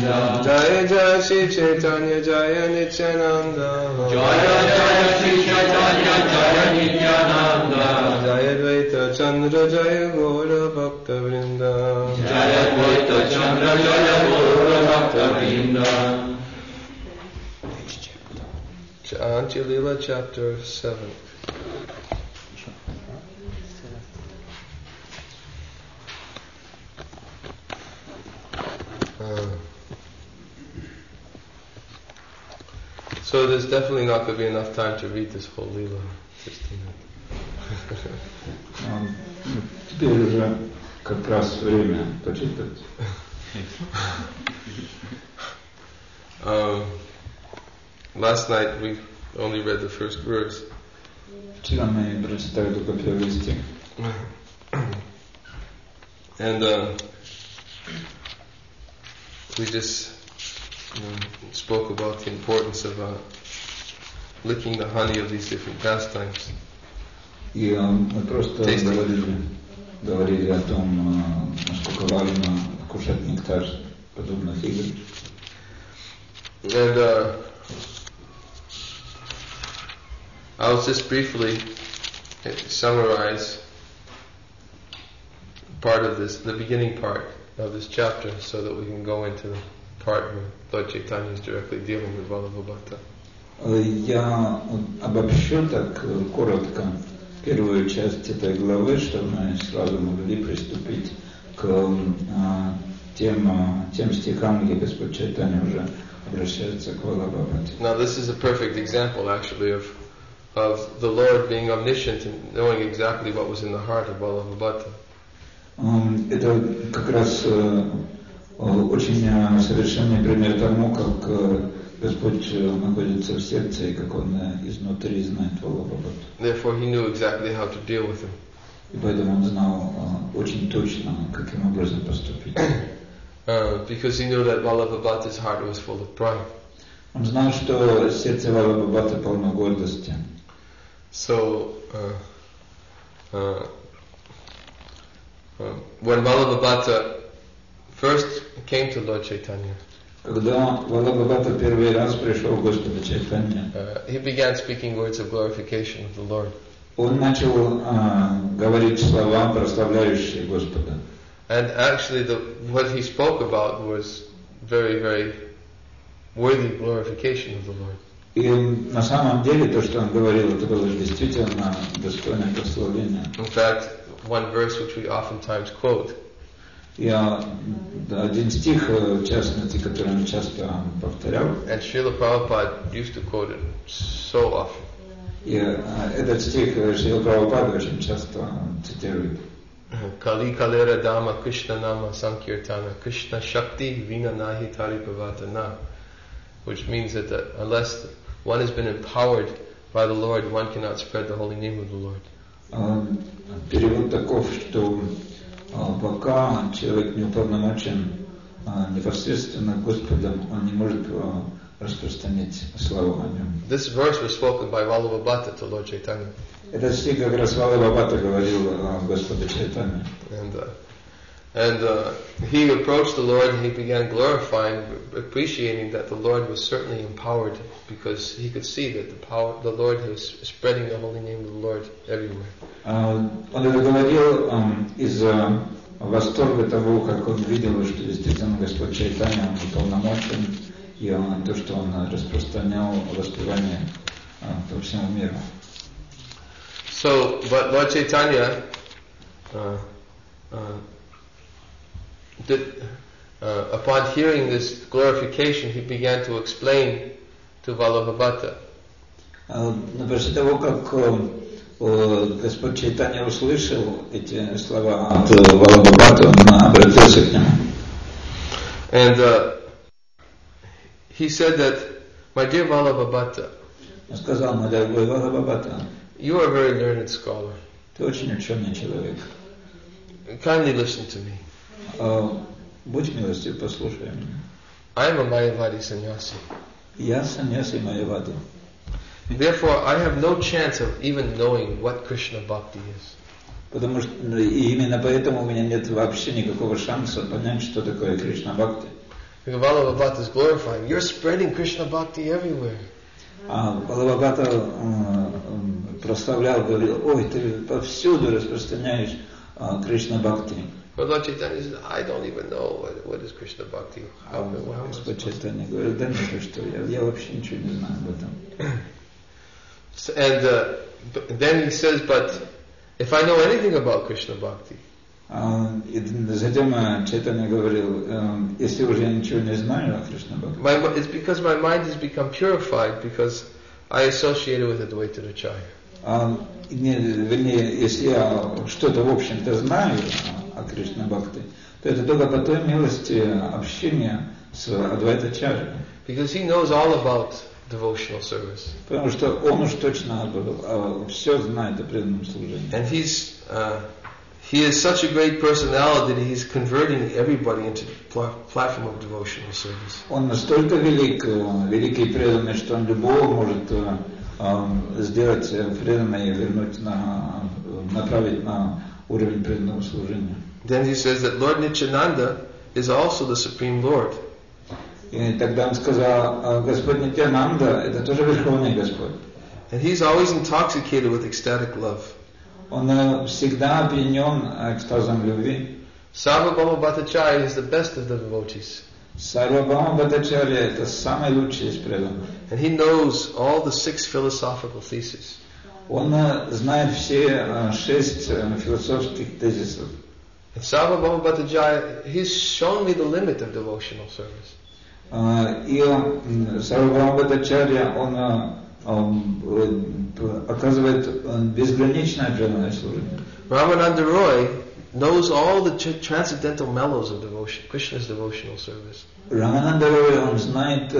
Jaya Jaya Shri Chaitanya Jaya Nityananda Jaya Jaya Shri Chaitanya Jaya Nityananda Jaya Dvaita Chandra Jaya Gaura Bhakta Vrinda Jaya Dvaita Chandra Jaya Gaura Bhakta Vrinda. Antya Lila chapter 7. So there's definitely not going to be enough time to read this whole Lila. Теперь уже как раз время почитать. Last night we only read the first verse. Вчера мы прочитали только первый стих. And we just spoke about the importance of licking the honey of these different pastimes. И мы просто говорили о том, насколько важно кушать нектар подобных игр. And I'll just briefly summarize part of this, the beginning part of this chapter, so that we can go into the part where Lord Chaitanya is directly dealing with Vallabhabhata. Я обобщу так коротко первую часть этой главы, чтобы мы сразу могли приступить к тем стихам, где Господь Чайтанья уже обращается к Валабхабхате. Now this is a perfect example actually of the Lord being omniscient and knowing exactly what was in the heart of Vallabhabhata. Это как раз очень совершенный пример тому, как Господь находится в сердце и как Он изнутри знает Валабхабхату. Therefore he knew exactly how to deal with him. И поэтому Он знал очень точно, каким образом поступить. Because he knew that Vallabhabhata's heart was full of pride. Он знал, что сердце Валабхабхаты полно гордости. So when Vallabhabhata first came to Lord Chaitanya, когда Валабхабхата первый раз пришел к Господу Чайтанье, he began speaking words of glorification of the Lord. Он начал говорить слова, прославляющие Господа. And actually what he spoke about was very, very worthy glorification of the Lord. И на самом деле то, что он говорил, это было действительно достойное прославление. In fact, one verse which we oftentimes quote. Я один стих, в частности, который он часто повторял. And Srila Prabhupada used to quote it so often. И этот стих Шрила Прабхупада очень часто цитирует. Kali kalera dhamma Krishna nama sankirtana Krishna shakti vina nahi taripavatana, which means that unless one has been empowered by the Lord, one cannot spread the holy name of the Lord. Перевод таков, что пока человек не уполномочен непосредственно Господом, он не может распространять славу о нем. This verse was spoken by Vallabhabhata to Lord Chaitanya. Этот стих как раз Валабхабхата говорил Господу Чайтанье. And he approached the Lord and he began glorifying, appreciating that the Lord was certainly empowered, because he could see that the Lord was spreading the holy name of the Lord everywhere. Он это говорил из восторга того, как он видел, что действительно Господь Чайтанья уполномочен, и то, что он распространял воспевание по всему миру. So, but Lord Chaitanya upon hearing this glorification, he began to explain to Vallabhabhata. Но после того, как Господь Чайтанья услышал эти слова от Валабхабхаты, он обратился к нему. And he said that, my dear Vallabhabhata, Он сказал, мой дорогой Валабхабхата, you are a very learned scholar. Ты очень ученый человек. Kindly listen to me. Будь милостив, послушай меня. I am a Mayavadi sannyasi. Я саньяси Майявади. Therefore, I have no chance of even knowing what Krishna Bhakti is. Потому что именно поэтому у меня нет вообще никакого шанса понять, что такое Кришна Бхакти. Vallabhabhata is glorifying. You're spreading Krishna Bhakti everywhere. Балабхата прославлял, говорил, ой, ты повсюду распространяешь Кришна Бхакти. But Lord Chaitanya says, I don't even know what is Krishna Bhakti. Господь Чайтанья говорит, да нет, что я вообще ничего не знаю об этом. And then he says, but if I know anything about Krishna Bhakti, И затем Чайтанья говорил, если уже я ничего не знаю о Кришна Бхакти. it's because my mind has become purified because I associate it with Advaita Acharya. Вернее, если я что-то в общем-то знаю о Кришна Бхакти, то это только по той милости общения с Адвайта Ачарьей. Because he knows all about devotional service. Потому что он уж точно все знает о преданном служении. And he is such a great personality that he's converting everybody into the platform of devotional service. Он настолько великий преданный, что он любого может сделать преданным и направить на уровень преданного служения. Then he says that Lord Nityananda is also the Supreme Lord. И тогда он сказал, Господь Нитьянанда, это тоже Верховный Господь. And he's always intoxicated with ecstatic love. Он всегда опьянен экстазом любви. Sarvabhauma Bhattacharya is the best of the devotees. Сарвабхаума Бхаттачарья это самый лучший из преданных. And he knows all the 6 philosophical theses. Он знает все 6 философских тезисов. And Sarvabhauma Bhattacharya, he's shown me the limit of devotional service. И Сарвабхаума Бхаттачарья, он оказывает безграничное преданное служение. Ramananda Roy knows all the transcendental mellows of devotion, Krishna's devotional service. Рамананда Рой, он знает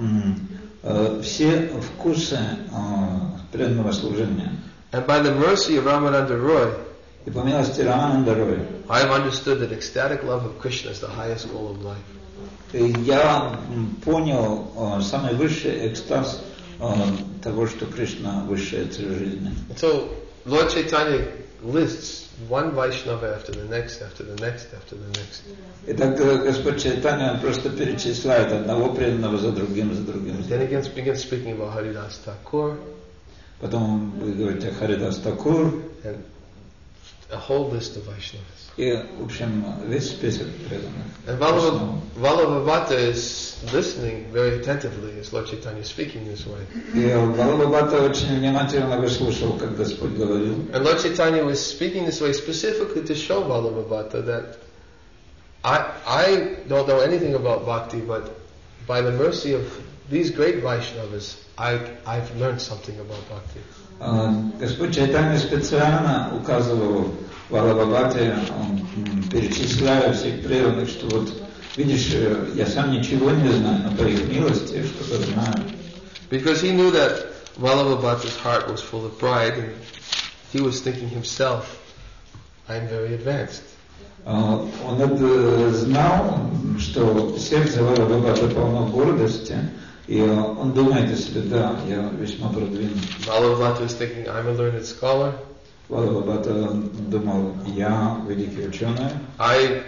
все вкусы преданного служения. And by the mercy of Ramananda Roy, И по милости Рамананда Рой, I have understood that ecstatic love of Krishna is the highest goal of life. я понял самый высший экстаз того, что Кришна высшая цель жизни. So Lord Chaitanya lists one Vaishnava after the next, after the next, after the next. И так Господь Чайтанья просто перечисляет одного преданного за другим, за другим. Then again begins speaking about Haridas Thakur. Потом вы говорите Харидас Такур. And a whole list of Vaishnavas. И, в общем, весь список преданных. And Vallabhabhata is listening very attentively as Lord Chaitanya is speaking this way. И Валабхата очень внимательно выслушал, как Господь говорил. And Lord Chaitanya was speaking this way specifically to show Vallabhabhata that I don't know anything about bhakti, but by the mercy of these great Vaishnavas, I've learned something about bhakti. Господь Чайтанья специально указывал Валабхате, перечисляя всех преданных, что вот, видишь, я сам ничего не знаю, но по их милости что-то знаю. Because he knew that Vallabhabhata's heart was full of pride, and he was thinking himself, I'm very advanced. Он знал, что сердце Валабхата полно гордости, и он думает о себе, да, я весьма продвинут. Vallabhabhata was thinking, I'm a learned scholar. Валабхата думал, я великий ученый. I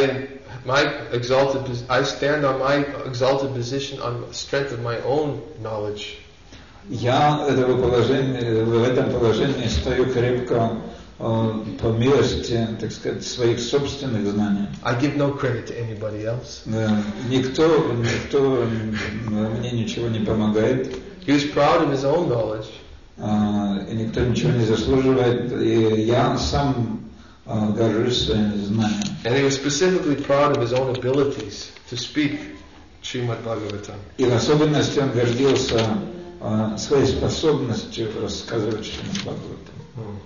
stand on my exalted position on the strength of my own knowledge. Я в этом положении стою крепко по милости, так сказать, своих собственных знаний. I give no credit to anybody else. Никто мне ничего не помогает. He was proud of his own knowledge. И никто ничего не заслуживает. И я сам горжусь своими знаниями. And he was specifically proud of his own abilities to speak Srimad Bhagavatam. И в особенности он гордился своей способностью рассказывать Шримад Бхагаватам.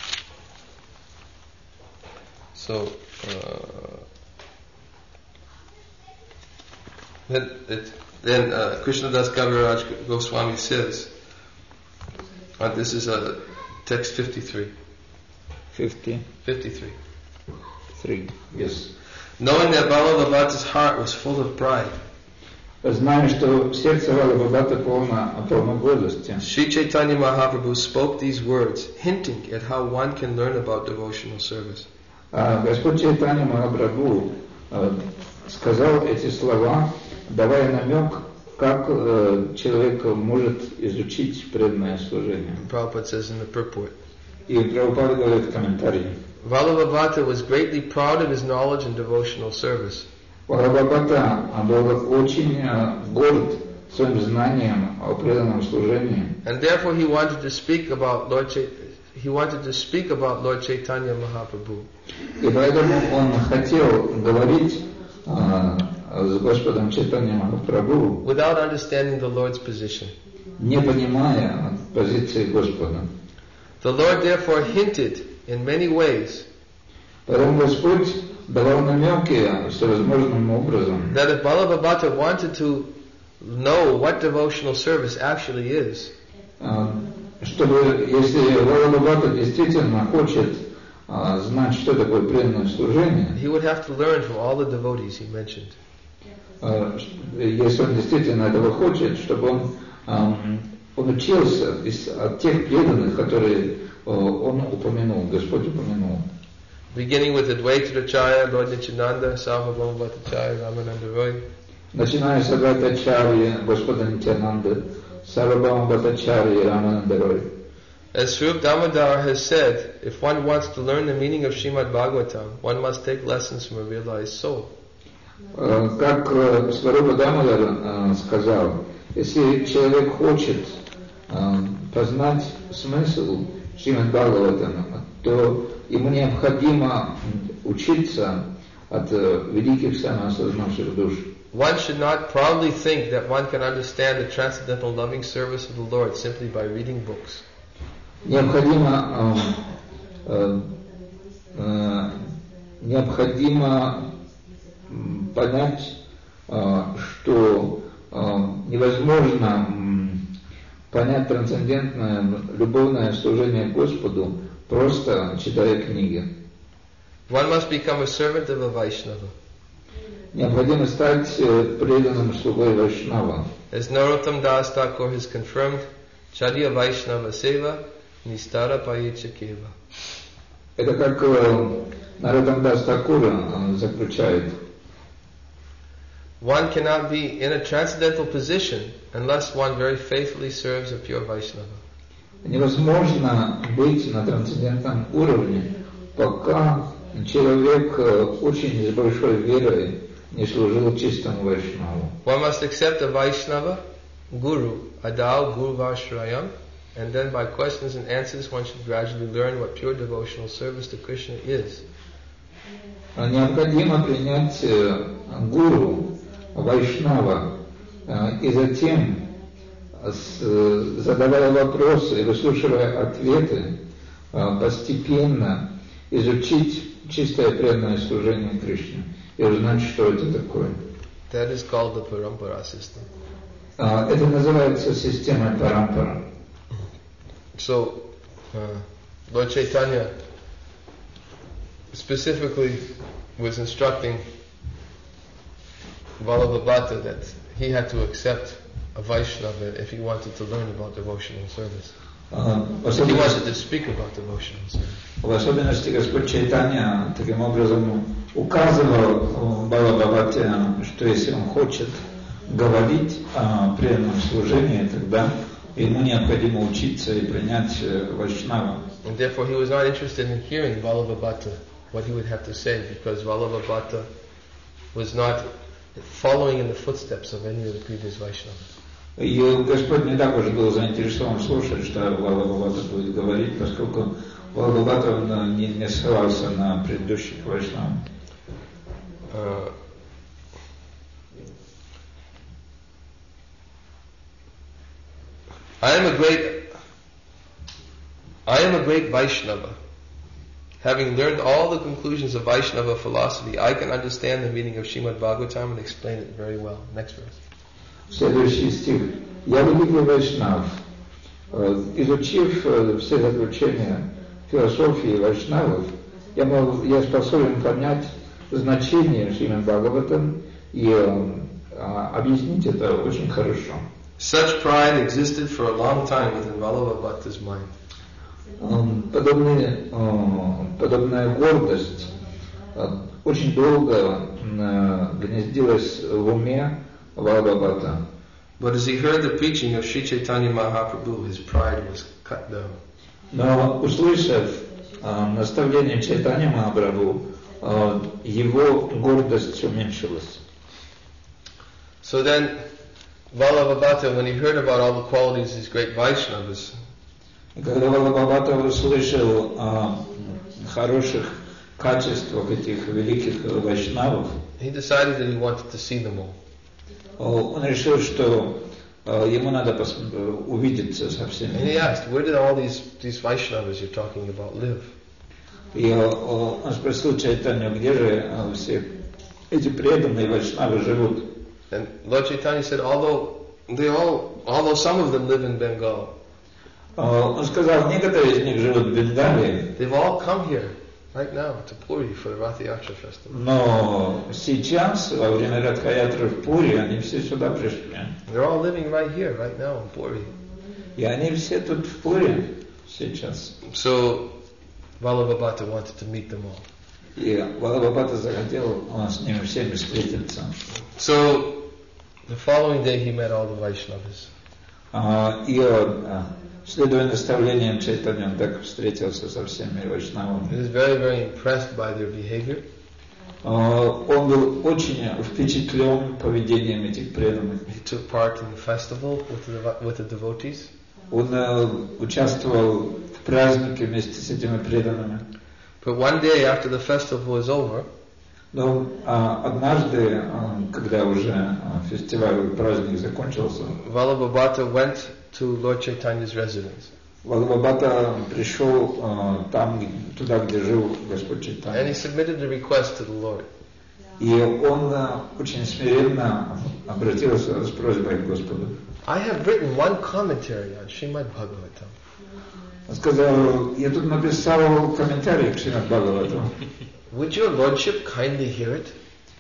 So then Krishnadas Kaviraj Goswami says, this is text 53. 53. 3. Yes. Knowing that Vallabhabhata's heart was full of pride, Знаем, что сердце Валабхата полно гордости. Sri Chaitanya Mahaprabhu spoke these words, hinting at how one can learn about devotional service. Господь Чайтанья Махапрабху сказал эти слова, давая намек, как человек может изучить преданное служение. Prabhupada says in the purport. И Прабхупада говорит в комментарии. Vallabhabhata was greatly proud of his knowledge and devotional service. Валабхата был очень горд своим знанием о преданном служении. And therefore he wanted to speak about Lord Chaitanya Mahaprabhu. И поэтому он хотел говорить с Господом Чайтанья Махапрабху, without understanding the Lord's position. не понимая позиции Господа. The Lord therefore hinted in many ways Поэтому Господь давал намеки всевозможным образом, that if Vallabhabhata wanted to know what devotional service actually is, чтобы, если Валабхата действительно хочет знать, что такое преданное служение, he would have to learn from all the devotees he mentioned. Если он действительно этого хочет, чтобы он учился от тех преданных, которые он упомянул, Господь упомянул. Beginning with Advaitacharya, Lord Nityananda, Sarvabhauma Bhattacharya, Ramananda Roy. Начиная с Адвайтачарьи, Господа Нитянанды, Сарвабхаума Бхаттачарьи, Рамананда Рой. As Swarup Damodar has said, if one wants to learn the meaning of Srimad Bhagavatam, one must take lessons from a realized soul. Как Сварупа Дамодар сказал, если человек хочет познать смысл Шримад Бхагаватама, то ему необходимо учиться от великих самоосознавших душ. One should not proudly think that one can understand the transcendental loving service of the Lord simply by reading books. Необходимо понять, что невозможно понять трансцендентное любовное служение Господу, просто читая книги. One must become a servant of a Vaishnava. Необходимо стать преданным слугой Вайшнава. As Narottam Das Thakur has confirmed, Chadya Vaishnava Seva Nistara Payecha Keva. Это как Нароттам Дас Такур заключает. One cannot be in a transcendental position unless one very faithfully serves a pure Vaishnava. Невозможно быть на трансцендентном уровне, пока человек очень с большой верой не служил чистому Вайшнаву. One must accept a Vaishnava, Guru, Adal Guru Vashrayam, and then by questions and answers one should gradually learn what pure devotional service to Krishna is. Необходимо принять гуру, Вайшнава, и затем, задавая вопросы и выслушивая ответы, постепенно изучить чистое преданное служение Кришне и узнать, что это такое. That is called the Parampara system. Это называется системой Парампара. So, Lord Chaitanya specifically was instructing Vallabhabhata that he had to accept a Vaishnava if he wanted to learn about devotional service. He wanted to speak about devotional service. В особенности Господь Чайтанья таким образом указывал Валабхабхате, что если он хочет говорить о преданном служении, тогда ему необходимо учиться и принять Вайшнава. And therefore he was not interested in hearing Vallabhabhata, what he would have to say, because Vallabhabhata was not following in the footsteps of any of the previous Vaishnavas. И Господь не так уж был заинтересован слушать, что Валабхабхата будет говорить, поскольку Валабхабхата не ссылался на предыдущих Вайшнавов. I am a great Vaishnava. Having learned all the conclusions of Vaishnava philosophy, I can understand the meaning of Srimad Bhagavatam and explain it very well. Next verse. Следующий стих. Я великий Вайшнав. Изучив все заключения философии Вайшнавов, я способен понять значение Шримад Бхагаватам и объяснить это очень хорошо. Such pride existed for a long time within Vallabhabhata's mind. Подобная гордость очень долго гнездилось в уме Валабхата. But as he heard the preaching of Sri Chaitanya Mahaprabhu, his pride was cut down. Но услышав наставление Чайтаньи Махапрабху, его гордость уменьшилась. So then, Vallabhabhata, when he heard about all the qualities of these great Vaishnavas, И когда Валабхата услышал о хороших качествах этих великих вайшнавов, he decided that he wanted to see them all. он решил, что ему надо увидеться со And всеми. he asked, where did all these Vaishnavas you're talking about live? И он спросил Чайтанью, где же все эти преданные вайшнавы живут. And Lord Chaitanya said, although some of them live in Bengal, Он сказал, некоторые из них живут в Бенгалии, they've all come here right now to Puri for the Rath Yatra festival. но сейчас, во время Радха-ятры в Пури, они все сюда пришли. They're all living right here, right now in Puri. И они все тут в Пури сейчас. So Vallabhabhata wanted to meet them all. И Валабхата захотел с ними всеми встретиться. So the following day he met all the Vaishnavas. И следуя наставлениям Чайтаньи, он так встретился со всеми вайшнавами. He was very, very impressed by their behavior. Он был очень впечатлен поведением этих преданных. He took part in the festival with the devotees. Он участвовал в празднике вместе с этими преданными. But one day after the festival was over, Но однажды, когда уже фестиваль, праздник закончился, Vallabhabhata went to Lord Chaitanya's residence. Валабхата пришел туда, где жил Господь And Чайтанья. he submitted a request to the Lord. И он очень смиренно обратился с просьбой к Господу. I have written one commentary on Srimad Bhagavatam. Он сказал, я тут написал комментарий к Шримад Бхагавату. Would your lordship kindly hear it?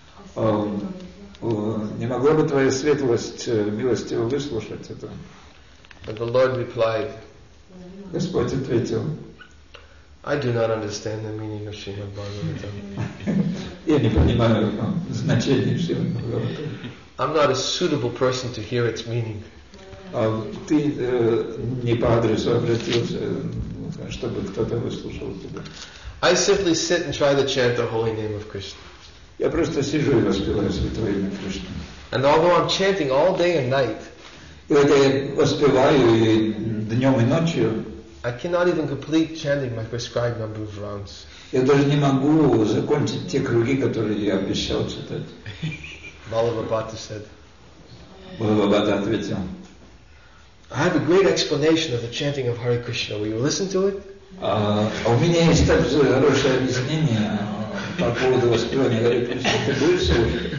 Не могла бы твоя светлость милостиво выслушать это? And the Lord replied, Господь ответил, I do not understand the meaning of Srimad Bhagavatam. я не понимаю значения Шримад Бхагавата. I'm not a suitable person to hear its meaning. Ты не по адресу обратился, чтобы кто-то выслушал тебя. I simply sit and try to chant the holy name of Krishna. Я просто сижу и воспеваю святое имя Кришны. And although I'm chanting all day and night, И это я воспеваю и днем, и ночью. I cannot even complete chanting my prescribed number of rounds. Я даже не могу закончить те круги, которые я обещал читать. Vallabhabhata said, Валабхата ответил, I have a great explanation of the chanting of Hare Krishna. Will you listen to it? у меня есть также хорошее объяснение по поводу воспевания Харе Кришны. Ты будешь слушать?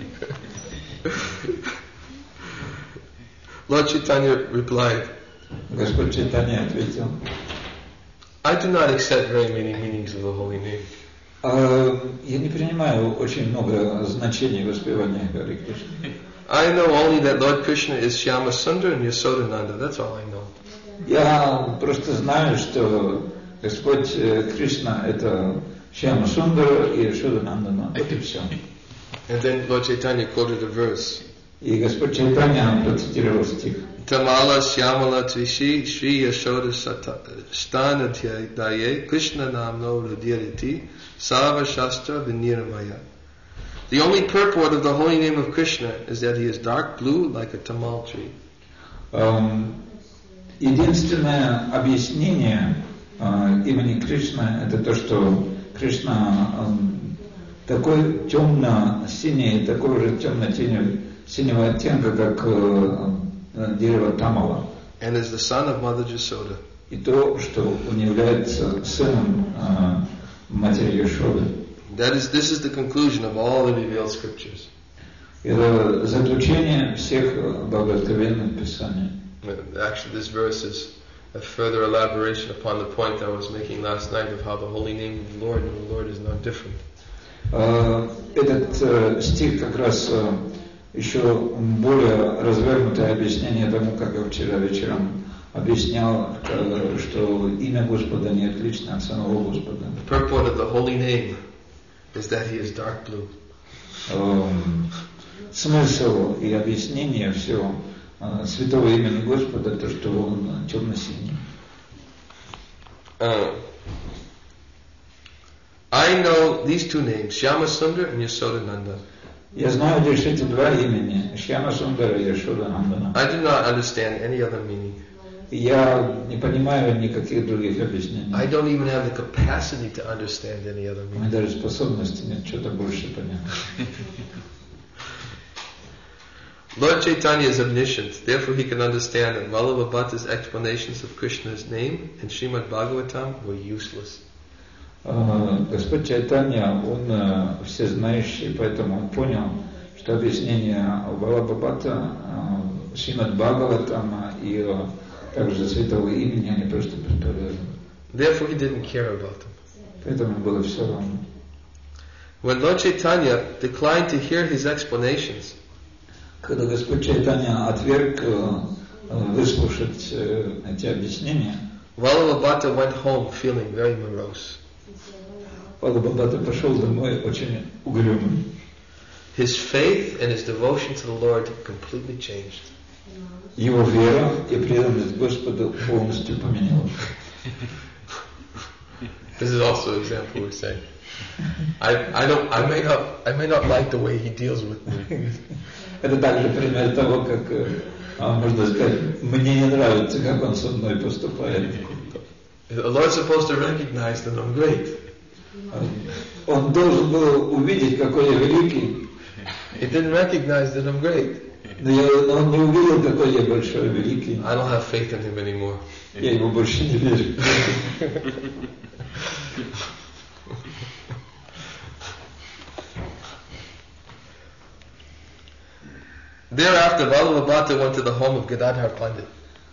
Lord Chaitanya replied, Господь Чайтанья ответил, I do not accept very many meanings of the holy name. я не принимаю очень много значений воспевания Харе Кришны. I know only that Lord Krishna is Shyama Sundar and Yasodananda. That's all I know. Я просто знаю, что Господь Кришна это Шьяма Сундара и Яшоданандана. Вот и все. And then Lord Chaitanya quoted a verse. И Господь Чайтанья процитировал стих. Tamala Shyamala Tvishi Shri Yashoda Stanadhyaye Krishna Namno Rudyariti Sava Shastra Viniramaya. The only purport of the holy name of Krishna is that he is dark blue like a tamal tree. Единственное объяснение имени Кришна это то, что Кришна такой темно-синий, такой же темно-синего оттенка, как дерево Тамала. And is the son of Mother Jasoda. И то, что он является сыном матери Яшоды. This is the conclusion of all the revealed scriptures. Это заключение всех богооткровенных писаний. Actually, this verse is a further elaboration upon the point I was making last night of how the holy name of the Lord and the Lord is not different. Этот стих как раз еще более развернутое объяснение тому, как я вчера вечером объяснял, что имя Господа не отлично от самого Господа. The purport of the holy name is that he is dark blue. Смысл и объяснение всего святого имени Господа, то, что он темно-синий. I know these two names, Shyama Sundar and Yasodananda. Я знаю лишь эти два имени, Шьяма Сундара и Яшода Нандана. I do not understand any other meaning. Я не понимаю никаких других объяснений. I don't even have the capacity to understand any other У меня meaning. даже способности нет что-то больше понять. Lord Chaitanya is omniscient, therefore he can understand that Vallabhabhata's explanations of Krishna's name in Srimad Bhagavatam were useless. Господь Чайтанья, он всезнающий, поэтому он понял, что объяснения Валабхабхата, Шримад Бхагаватама и также святого имени, они просто бесполезны. Therefore he didn't care about them. Поэтому было все равно. When Lord Chaitanya declined to hear his explanations, Когда Господь Чайтанья отверг выслушать эти объяснения, Vallabhabhata went home feeling very morose. Валабхабхата пошел домой очень угрюмый. His faith and his devotion to the Lord completely changed. Его вера и преданность Господу полностью поменялась. This is also an example we're saying. I may not like the way he deals with me. Это также пример того, как можно сказать, мне не нравится, как он со мной поступает. The Lord's supposed to recognize that I'm great. Он должен был увидеть, какой я великий. He didn't recognize that I'm great. Но он не увидел, какой я большой, великий. I don't have faith in him anymore. Я ему больше не верю. Thereafter, Vallabhabhata went to the home of Gadadhar Pandit.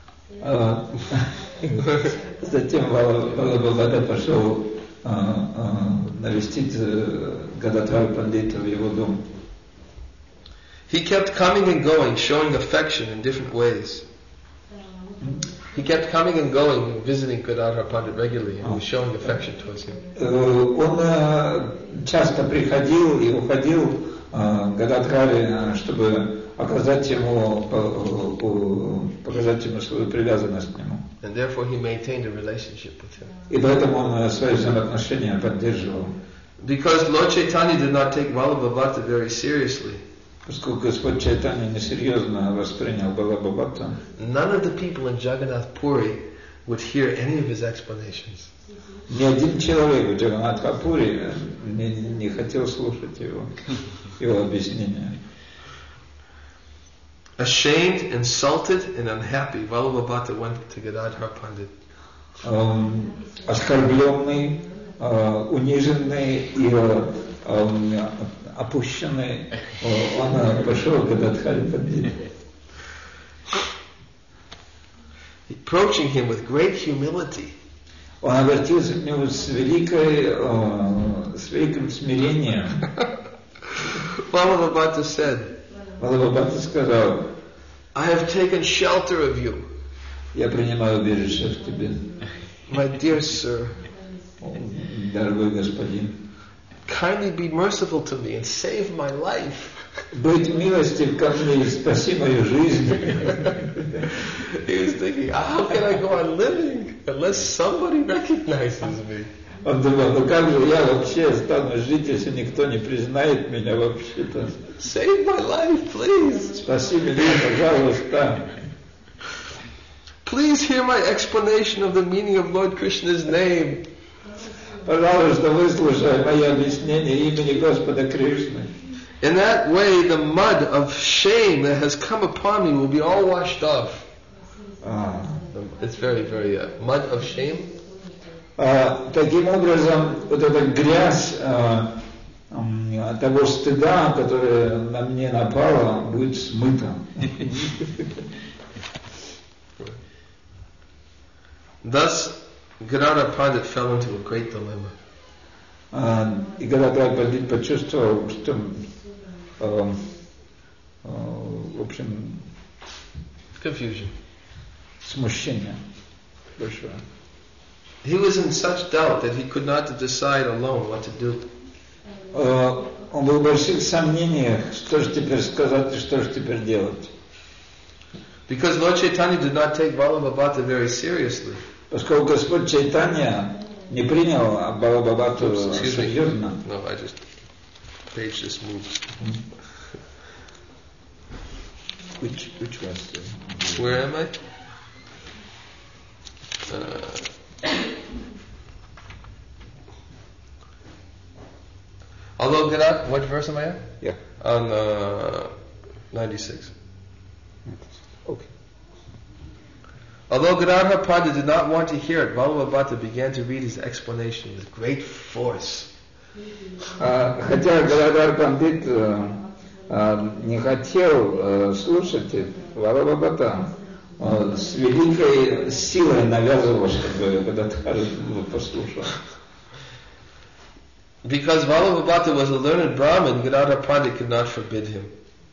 Затем Валабхабхата пошел навестить Гададхара Пандита в его дом. He kept coming and going, showing affection in different ways. He kept coming and going, visiting Gadadhar Pandit regularly, and he was showing affection towards him. Он часто приходил и уходил к Гададхаре, чтобы показать ему свою привязанность к нему. And therefore he maintained a relationship with him. И поэтому он свои взаимоотношения поддерживал. Because Lord Chaitanya did not take Vallabhabhata very seriously, Поскольку Господь Чайтанья несерьезно воспринял Валабхабхата, none of the people in Jagannath Puri would hear any of his explanations. ни один человек в Джаганнатхапури не хотел слушать его объяснения. Ashamed, insulted, and unhappy, Vallabhabhata went to Gadadhar Pandit. Оскорбленный, униженный и опущенный, он пошел к Гададхаре Пандиту. Approaching him with great humility, Он обратился к нему с великим смирением. Vallabhabhata said, Валабхабхата сказал: I have taken shelter of you, я принимаю убежище в тебе, my dear sir. дорогой господин. Kindly be merciful to me and save my life. Будь милостив ко мне и спаси мою жизнь. He was thinking, how can I go on living unless somebody recognizes me? Он думал, ну как же я вообще стану жить, если никто не признает меня вообще-то? Save my life, please. Спаси меня, пожалуйста. Please hear my explanation of the meaning of Lord Krishna's name. Пожалуйста, выслушай мое объяснение имени Господа Кришны. In that way, the mud of shame that has come upon me will be all washed off. It's very, very mud of shame. Таким образом, вот эта грязь того стыда, которая на мне напала, будет смыта. Thus, Gadadhar Pandit fell into a great dilemma. И Гададхар Пандит почувствовал, что, в общем, Confusion. смущение большое. He was in such doubt that he could not decide alone what to do. Он был в больших сомнениях, что же теперь сказать и что же теперь делать. Because Lord Chaitanya did not take Balabhabata very seriously. Поскольку Господь Чайтанья не принял Балабхабату серьезно. No, I just page just moved. Which verse? Where am I? Although Gadadhar, what verse am I at? Yeah. On 96. Okay. Although Gadadhar Pandit did not want to hear it, Balabhabata began to read his explanation with great force. Хотя Гададхар Пандит не хотел слушать, Балабхабата с великой силой навязывал, чтобы Гададхар послушал. Because Balabhabata was a learned Brahmin, Gadadhar Pandit could not forbid him.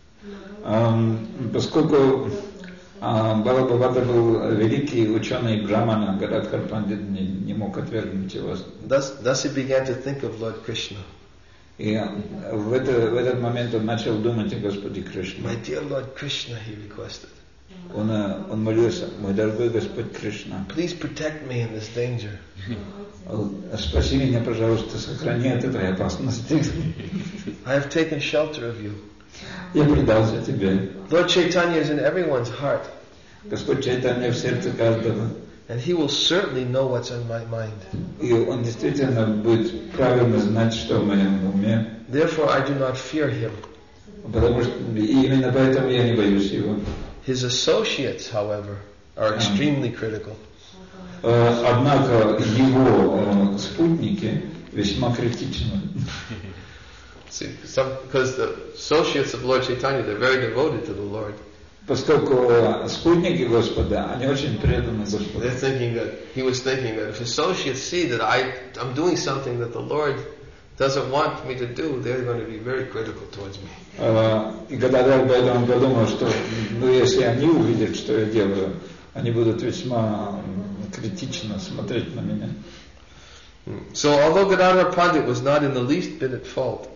Поскольку Балабхабата был великий ученый Брахмана, Гададхар Пандит не мог отвергнуть его. Thus he began to think of Lord Krishna. И в этот момент он начал думать о Господе Кришне. My dear Lord Krishna, he requested. Он молился, мой дорогой Господь Кришна. Please protect me in this danger. Спаси меня, пожалуйста, сохрани от этой опасности. I have taken shelter of you. Я предался тебе. Lord Chaitanya is in everyone's heart. Господь Чайтанья в сердце каждого. And he will certainly know what's on my mind. И он действительно будет правильно знать, что в моем уме. Therefore I do not fear him. Потому что именно поэтому я не боюсь его. His associates, however, are extremely critical. Однако его спутники весьма критичны. See, because the associates of Lord Chaitanya, they're very devoted to the Lord. Поскольку спутники Господа, они очень преданы Господу. They're thinking that he was thinking that if associates see that I'm doing something that the Lord doesn't want me to do, they're going to be very critical towards me. И Гададхар поэтому подумал, что если они увидят, что я делаю, они будут весьма критично смотреть на меня. So although Gadadhar Pandit was not in the least bit at fault,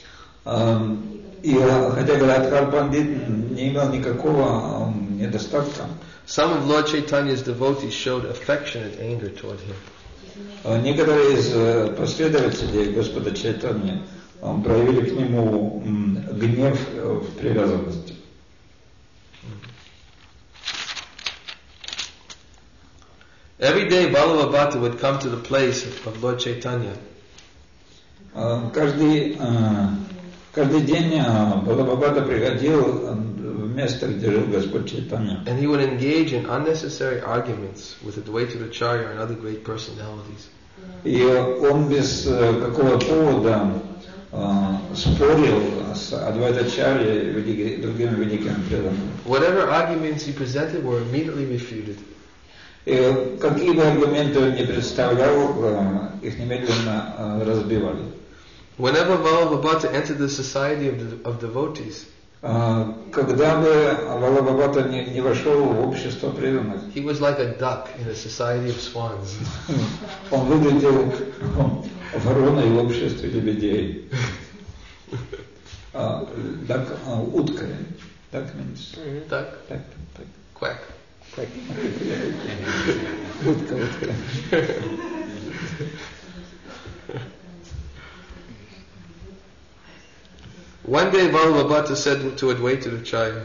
и хотя Гададхар Пандит не имел никакого недостатка, some of Lord Chaitanya's devotees showed affection and anger toward him. Некоторые из последователей Господа Чайтаньи проявили к нему гнев в привязанности. Every day Balabhabata would come to the place of Lord Chaitanya. Каждый день Балабхабата приходил в место, где жил Господь Чайтанья. And he would engage in unnecessary arguments with Advaita Acharya and other great personalities. И он без какого повода спорил с Адвайтачарьей и другими великими преданными. Whatever arguments he presented were immediately refuted. И какие бы аргументы он не представлял, их немедленно разбивали. Whenever Balabhabata entered the society of devotees, когда бы Балабхабата не вошел в общество преданных, he was like a duck in a society of swans. Он выглядел вороной в обществе лебедей. Duck, утка. Duck means... Duck? Duck. Quack. Quack. Утка. One day Balabhabata said to Advaita Acharya,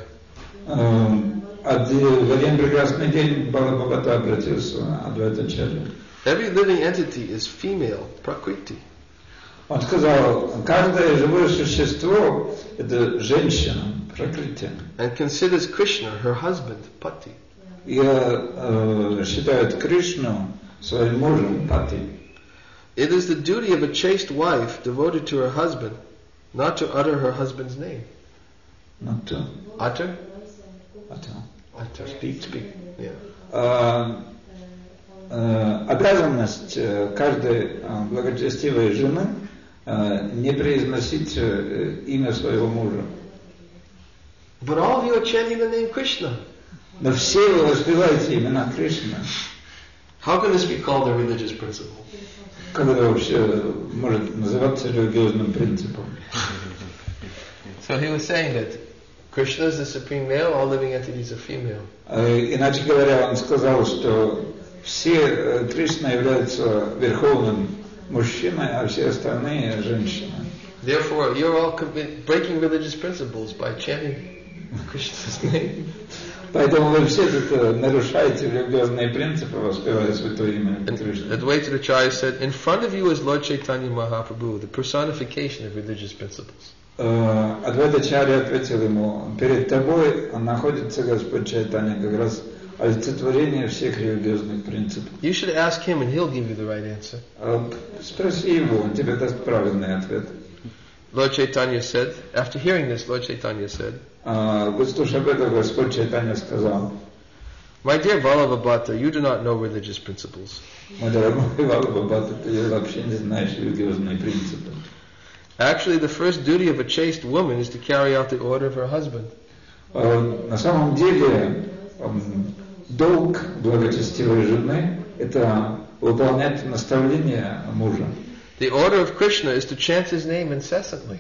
в один прекрасный день Балабхабата обратился к Адвайтачарье. Every living entity is female, prakriti. Он сказал, каждое живое существо – это женщина, пракрити. And considers Krishna her husband, pati. И считают Кришну своим мужем, пати. It is the duty of a chaste wife devoted to her husband not to utter her husband's name. Not to Utter? Utter. Speak. Yeah. Обязанность каждой благочестивой жены не произносить имя своего мужа. But all of you are chanting the name Krishna. Но все вы воспеваете имена Кришны. How can this be called a religious principle? Как это вообще может называться религиозным принципом? So he was saying that Krishna is the supreme male, all living entities are female. Иначе говоря, он сказал, что все Кришна являются верховным мужчиной, а все остальные женщины. Therefore, you're all breaking religious principles by chanting Krishna's name. Поэтому вы все тут нарушаете религиозные принципы, воспевая святое имя Кришны. Advaita Acharya said, in front of you is Lord Chaitanya Mahaprabhu, the personification of religious principles. Адвайта Ачарья ответил ему, перед тобой находится Господь Чайтанья, как раз олицетворение всех религиозных принципов. You should ask him and he'll give you the right answer. Спроси его, он тебе даст правильный ответ. Lord Chaitanya said, after hearing this, Lord Chaitanya said, выслушав это, Господь Чайтанья сказал, my dear Vallabhabhata, you do not know religious principles. Мой дорогой Валабхабхата, ты вообще не знаешь религиозные принципы. Actually, the first duty of a chaste woman is to carry out the order of her husband. На самом деле, долг благочестивой жены – это выполнять наставления мужа. The order of Krishna is to chant his name incessantly.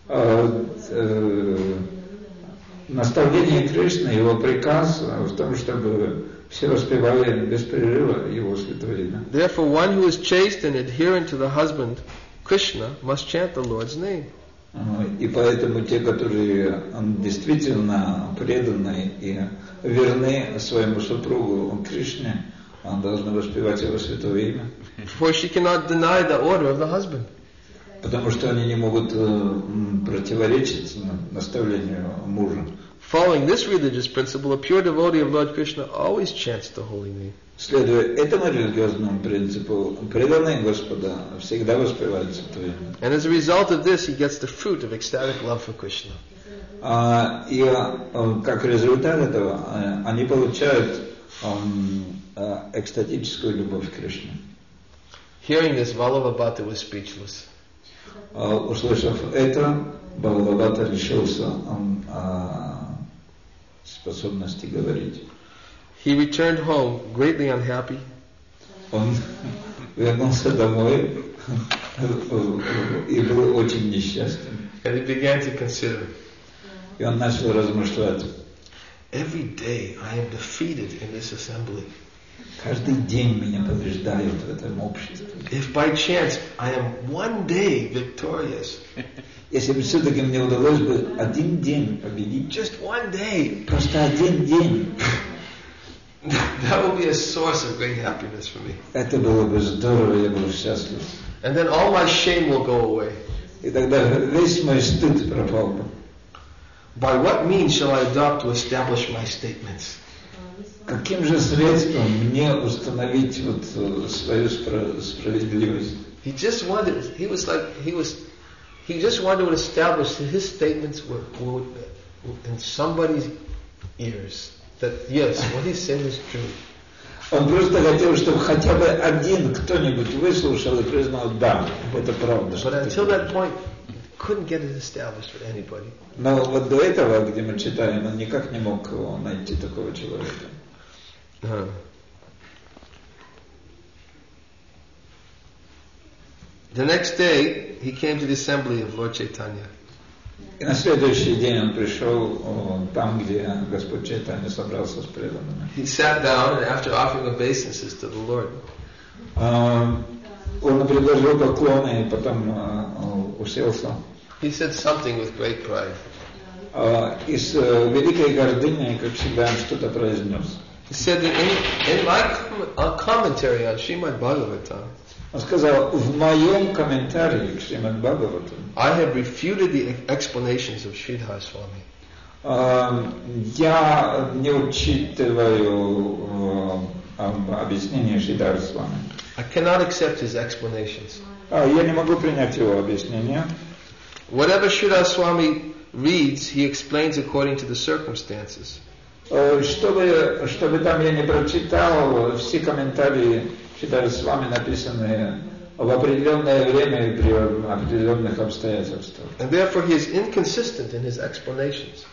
Наставление Кришны, его приказ в том, чтобы все воспевали без перерыва его святое имя. Therefore, one who is chaste and adherent to the husband, Krishna, must chant the Lord's name. И поэтому те, которые действительно преданы и верны своему супругу Кришне, должны воспевать его святое имя. For she cannot deny the order of the husband. Потому что они не могут противоречить наставлению мужа. Following this religious principle, a pure devotee of Lord Krishna always chants the holy name. Следуя этому религиозному принципу, преданный Господа всегда воспевает святое имя. And as a result of this, he gets the fruit of ecstatic love for Krishna. И как результат этого, они получают экстатическую любовь к Кришне. Hearing this, Vallabhabhata was speechless. Услышав это, Валабхабхата лишился способности говорить. He returned home greatly unhappy. Он вернулся домой и был очень несчастен. And he began to consider. И он начал размышлять. Every day I am defeated in this assembly. Каждый день меня побеждают в этом обществе. If by chance I am one day victorious, если бы все-таки мне удалось бы один день победить, just one day, просто один день, that will be a source of great happiness for me. Это было бы здорово, я был счастлив. And then all my shame will go away. И тогда весь мой стыд пропал бы. By what means shall I adopt to establish my statements? Каким же средством мне установить вот свою справедливость? He just wanted to establish that his statements were in somebody's ears. That yes, what he said is true. Он просто хотел, чтобы хотя бы один кто-нибудь выслушал и признал, да, это правда. But until that point, he couldn't get it established with anybody. Но вот до этого, где мы читаем, он никак не мог найти такого человека. The next day, he came to the assembly of Lord Chaitanya. И на следующий день он пришел там, где Господь Чайтанья собрался с преданными. He sat down and after offering obeisances to the Lord, он предложил поклоны и потом уселся. He said something with great pride. И с великой гордыней, как всегда, он что-то произнес. He said that in my commentary on Srimad Bhagavatam, Он сказал, в моем комментарии к Шримад Бхагавату I have refuted the explanations of Sridhar Swami. Я не учитываю объяснение Шридхара Свами. I cannot accept his explanations. Я не могу принять его объяснение. Whatever Sridhar Swami reads, he explains according to the circumstances. Чтобы там я не прочитал, все комментарии Шридхара Свами написаны в определенное время и при определенных обстоятельствах. And therefore he is inconsistent in his explanations.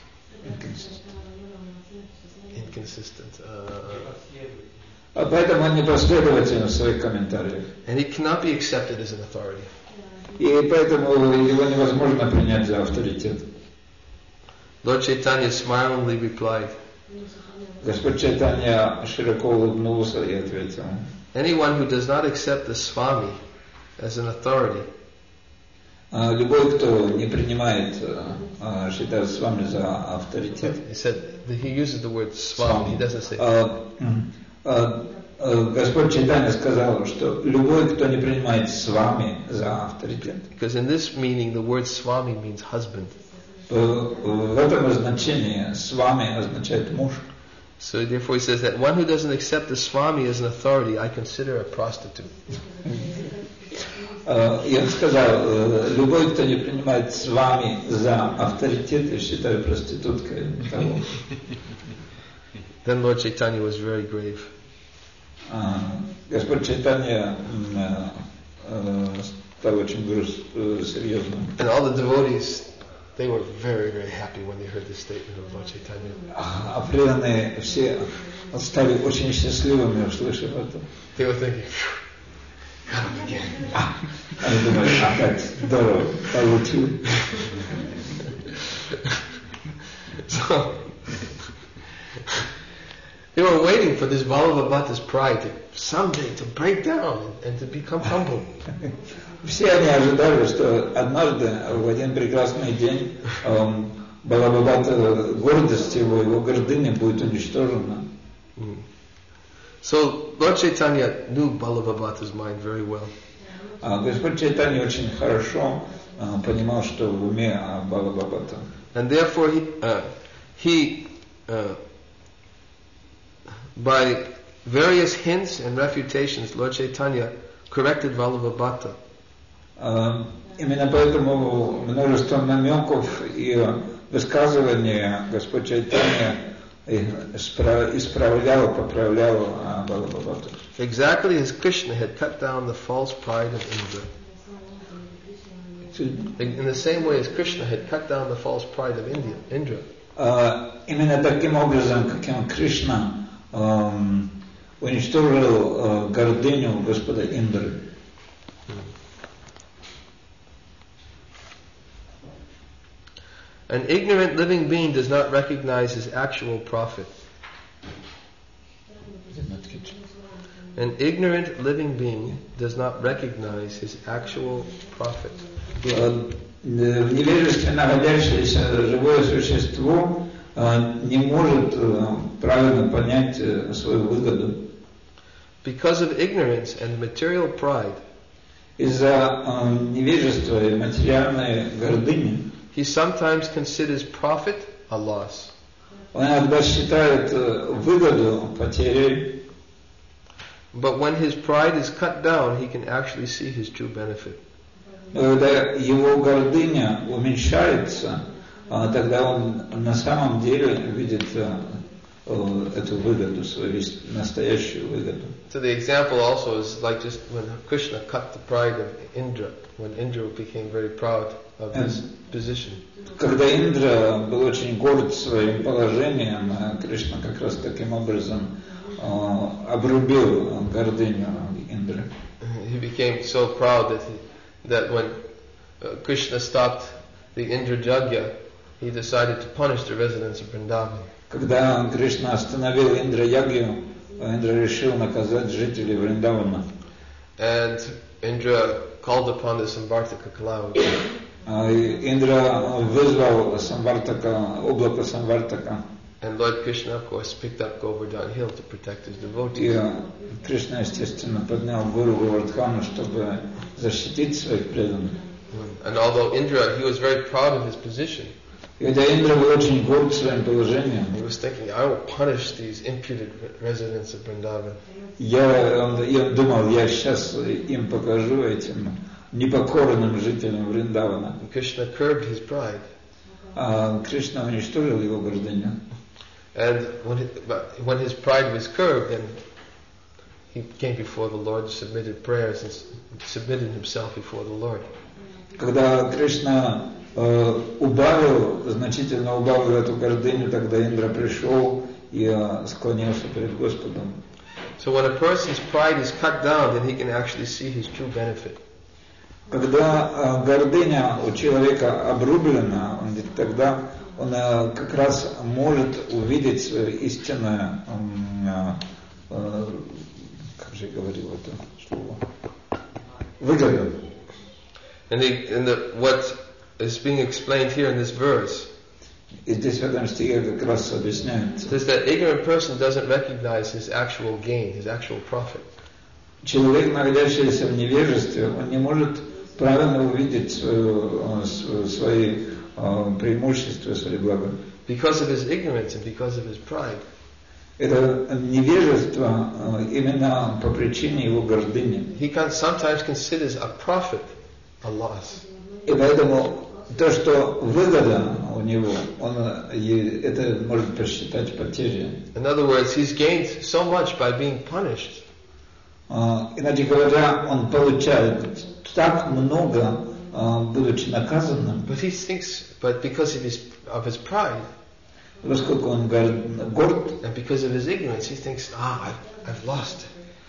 А поэтому он непоследователен в своих комментариях. And he cannot be accepted as an authority. И поэтому его невозможно принять за авторитет. Lord Chaitanya smilingly replied, Господь Чайтанья широко улыбнулся и ответил: anyone who does not accept the Swami as an authority любой, кто не принимает Шридара Свами за авторитет. He said he uses the word Swami. He doesn't say. Господь Чайтанья сказал, что любой, кто не принимает Свами за авторитет. Because in this meaning, the word Swami means husband. В этом значении Свами означает муж. So therefore, he says that one who doesn't accept the Swami as an authority, I consider a prostitute. И он сказал, любой, кто не принимает Свами за авторитет, я считаю проституткой. Then Lord Chaitanya was very grave. Господь Чайтанья стал очень серьезным. And all the devotees, they were very, very happy when they heard this statement of Lord Chaitanya. А преданные все стали очень счастливыми, услышав это. They were thinking, got him again. Они думали, как здорово, получил. So, they were waiting for this Vallabhabhata's pride to someday to break down and to become humble. Все они ожидали, что однажды, в один прекрасный день, Балабхата, гордость его гордыня будет уничтожена. So Lord Chaitanya knew Balabhabhata's mind very well. Господь Чайтанья очень хорошо понимал, что в уме Балабхата. And therefore he by various hints and refutations, Lord Chaitanya corrected Vallabhabhata. Именно поэтому множество намеков и высказывания Господь Чайтанья исправлял, поправлял Балабхату. Exactly as Krishna had cut down the false pride of Indra. In the same way as Krishna had cut down the false pride of Indra. Именно таким образом, как Кришна уничтожил гордыню Господа Индры. An ignorant living being does not recognize his actual profit. An ignorant living being does not recognize his actual profit. В невежестве находящееся живое существо не может правильно понять свою выгоду. Because of ignorance and material pride, из-за невежества и материальной гордыни, he sometimes considers profit a loss. Он иногда считает выгоду потерей. But when his pride is cut down, he can actually see his true benefit. Когда его гордыня уменьшается, тогда он на самом деле видит эту выгоду, свою настоящую выгоду. So the example also is like just when Krishna cut the pride of Indra, when Indra became very proud of his position. Когда Индра был очень горд своим положением, Кришна как раз таким образом обрубил гордыню Индры. He became so proud that when Krishna stopped the Indra Yajna, he decided to punish the residents of Vrindavan. Когда Кришна остановил Индра Ягью, Индра решил наказать жителей Вриндавана. And Indra called upon the Samvartaka cloud. Индра вызвал Самвартака, облако Самвартака. And Lord Krishna, of course, picked up Govardhan Hill to protect his devotees. И Кришна, естественно, поднял гору Говардхану, чтобы защитить своих преданных. And although Indra, he was very proud of his position. И когда Индра был очень горд своим положением, he was thinking, I will punish these imputed residents of Vrindavan. Он думал, я сейчас им покажу, этим непокорным жителям Вриндавана. Krishna curbed his pride. Кришна уничтожил его гордыню. And when his pride was curbed, then he came before the Lord, submitted prayers, and submitted himself before the Lord. Когда Кришна значительно убавил эту гордыню, тогда Индра пришел и склонился перед Господом. So when a person's pride is cut down, then he can actually see his true benefit. Когда гордыня у человека обрублена, тогда он как раз может увидеть свое истинное, как же говорил это слово, выгоду. And what is being explained here in this verse И здесь в этом стихе как раз объясняется. is that ignorant person doesn't recognize his actual gain, his actual profit. Человек, находящийся в невежестве, он не может правильно увидеть свои преимущества, свои блага. Because of his ignorance and because of his pride. Это невежество именно по причине его гордыни. He sometimes considers a profit a loss. И поэтому то, что выгода у него, он это может посчитать потерей. In other words, he's gained so much by being punished. Иначе говоря, он получает так много, будучи наказанным. But because of his pride, поскольку он горд, and because of his ignorance, he thinks, I've lost.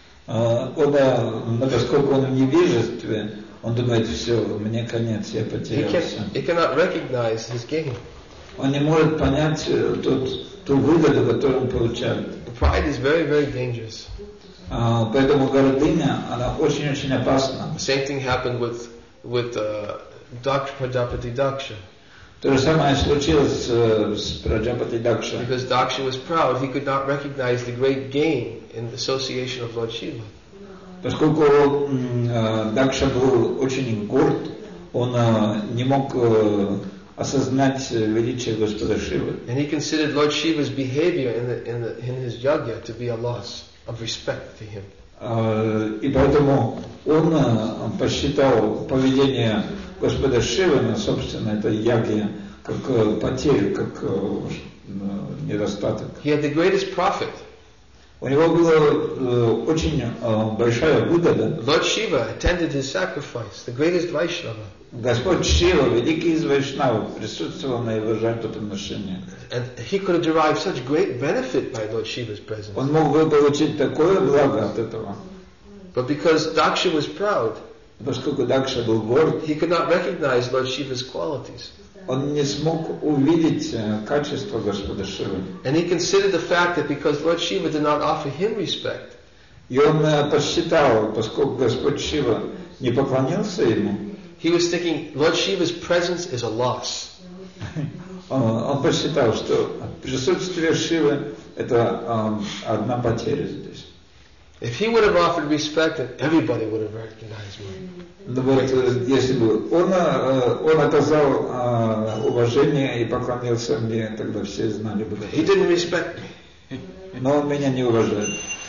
Поскольку он в невежестве, он думает, все, мне конец, я потерял все. He cannot recognize his gain. Он не может понять ту выгоду, которую он получает. Pride is very, very dangerous. Поэтому гордыня, она очень-очень опасна. The same thing happened with Dr. Prajapati Daksha. То же самое случилось с Праджапати Дакша. Because Daksha was proud, he could not recognize the great gain in the association of Lord Shiva. Поскольку Дакша был очень горд, он не мог осознать величие Господа Шивы. And he considered Lord Shiva's behavior in his yajna to be a loss of respect to him. И поэтому он посчитал поведение Господа Шивы, собственно, это ягья, как потерю, как недостаток. He had the greatest profit. У него была очень большая выгода. Lord Shiva attended his sacrifice, the greatest Vaishnava. Господь Шива, великий из Вайшнавов, присутствовал на его жертвоприношении. And he could have derived such great benefit by Lord Shiva's presence. Он мог бы получить такое благо от этого. But because Daksha was proud, поскольку Дакша был горд, he could not recognize Lord Shiva's qualities. Он не смог увидеть качество Господа Шивы. And he considered the fact that because Lord Shiva did not offer him respect, и он посчитал, поскольку Господь Шива не поклонился ему, he was thinking Lord Shiva's presence is a loss. Он посчитал, что присутствие Шивы это одна потеря здесь. If he would have offered respect, then everybody would have recognized me. Ну вот, если бы он оказал уважение и поклонился мне, тогда все знали бы. He didn't respect me. Но он меня не уважает.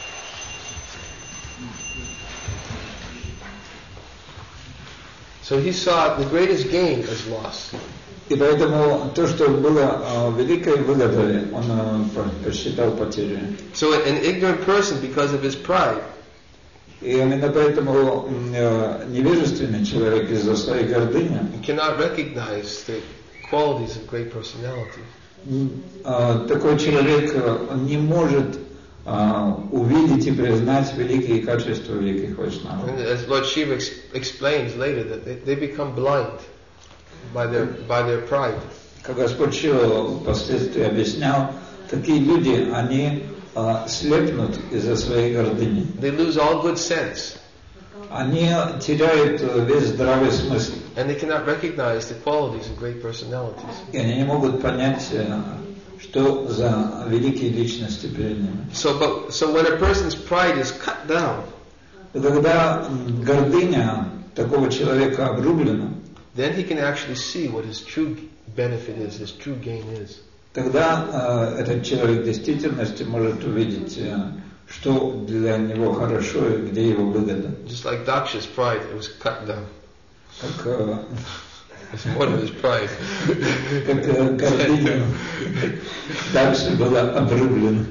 So he saw the greatest gain as loss. И поэтому то, что было великой выгодой, он посчитал потерей. So an ignorant person, because of his pride, и именно поэтому невежественный человек из-за своей гордыни cannot recognize the qualities of great personality. Такой человек не может увидеть и признать великие качества великих вайшнавов. As Lord Shiva explains later, that they become blind by their pride. Как Господь Шива впоследствии объяснял, такие люди, они слепнут из-за своей гордыни. They lose all good sense. Они теряют весь здравый смысл. And they cannot recognize the qualities of great personalities. И они не могут понять, что за великие личности перед ними. So when a person's pride is cut down, когда гордыня такого человека обрублена, then he can actually see what his true benefit is, his true gain is. Тогда этот человек в действительности может увидеть, что для него хорошо и где его выгода. Just like Daksha's pride, it was cut down. Как it's more than his pride. Как гордыня Дакши была обрублена.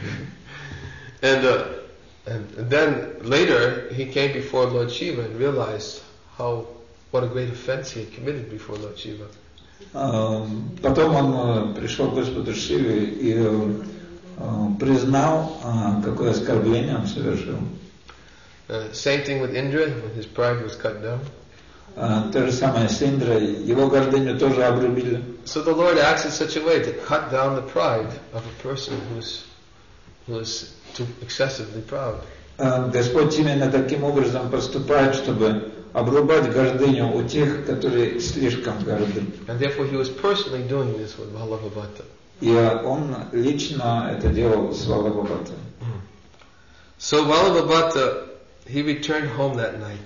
And then later he came before Lord Shiva and realized what a great offense he had committed before Lord Shiva. Потом он пришел к Господу Шиве и признал, какое оскорбление он совершил. Same thing with Indra, when his pride was cut down. То же самое с Индрой, его гордыню тоже обрубили. So the Lord acts in such a way to cut down the pride of a person who is too excessively proud. Господь именно таким образом поступает, чтобы обрубать гордыню у тех, которые слишком горды. And therefore he was personally doing this with Vallabhabhata. И он лично это делал с Валабхабхатой. So Vallabhabhata, he returned home that night.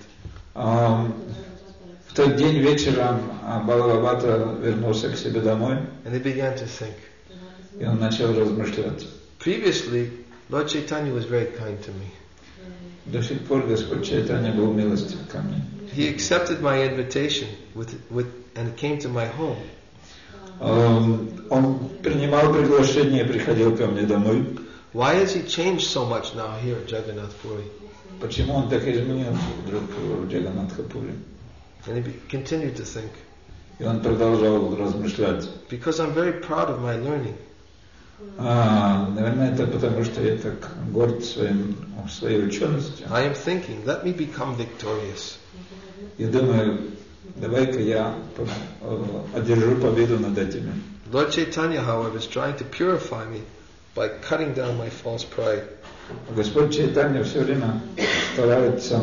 В тот день вечером Валабхабхата вернулся к себе домой. And he began to think. И он начал размышлять. Previously, Lord Chaitanya was very kind to me. До сих пор Господь Чайтанья был милостив ко мне. He accepted my invitation and came to my home. Он принимал приглашение и приходил ко мне домой. Why has he changed so much now here at Jagannath Puri? Почему он так изменился вдруг в Джаганнатха-Пури? And he continued to think. И он продолжал размышлять. Because I'm very proud of my learning. Наверное, это потому, что я так горд своей ученостью. I am thinking, let me become victorious. Я думаю, давай-ка я одержу победу над этими. Lord Chaitanya, however, is trying to purify me by cutting down my false pride. Господь Чайтанья все время старается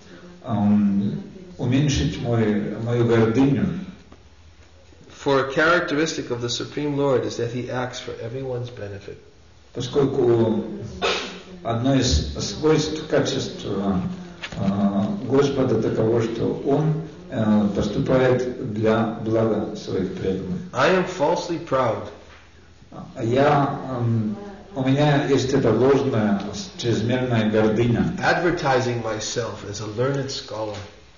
уменьшить мою гордыню. For a characteristic of the Supreme Lord is that He acts for everyone's benefit. Поскольку одно из свойств, качеств Господа таково, что Он поступает для блага своих преданных. I am falsely proud. У меня есть эта ложная, чрезмерная гордыня. Advertising myself as a learned scholar.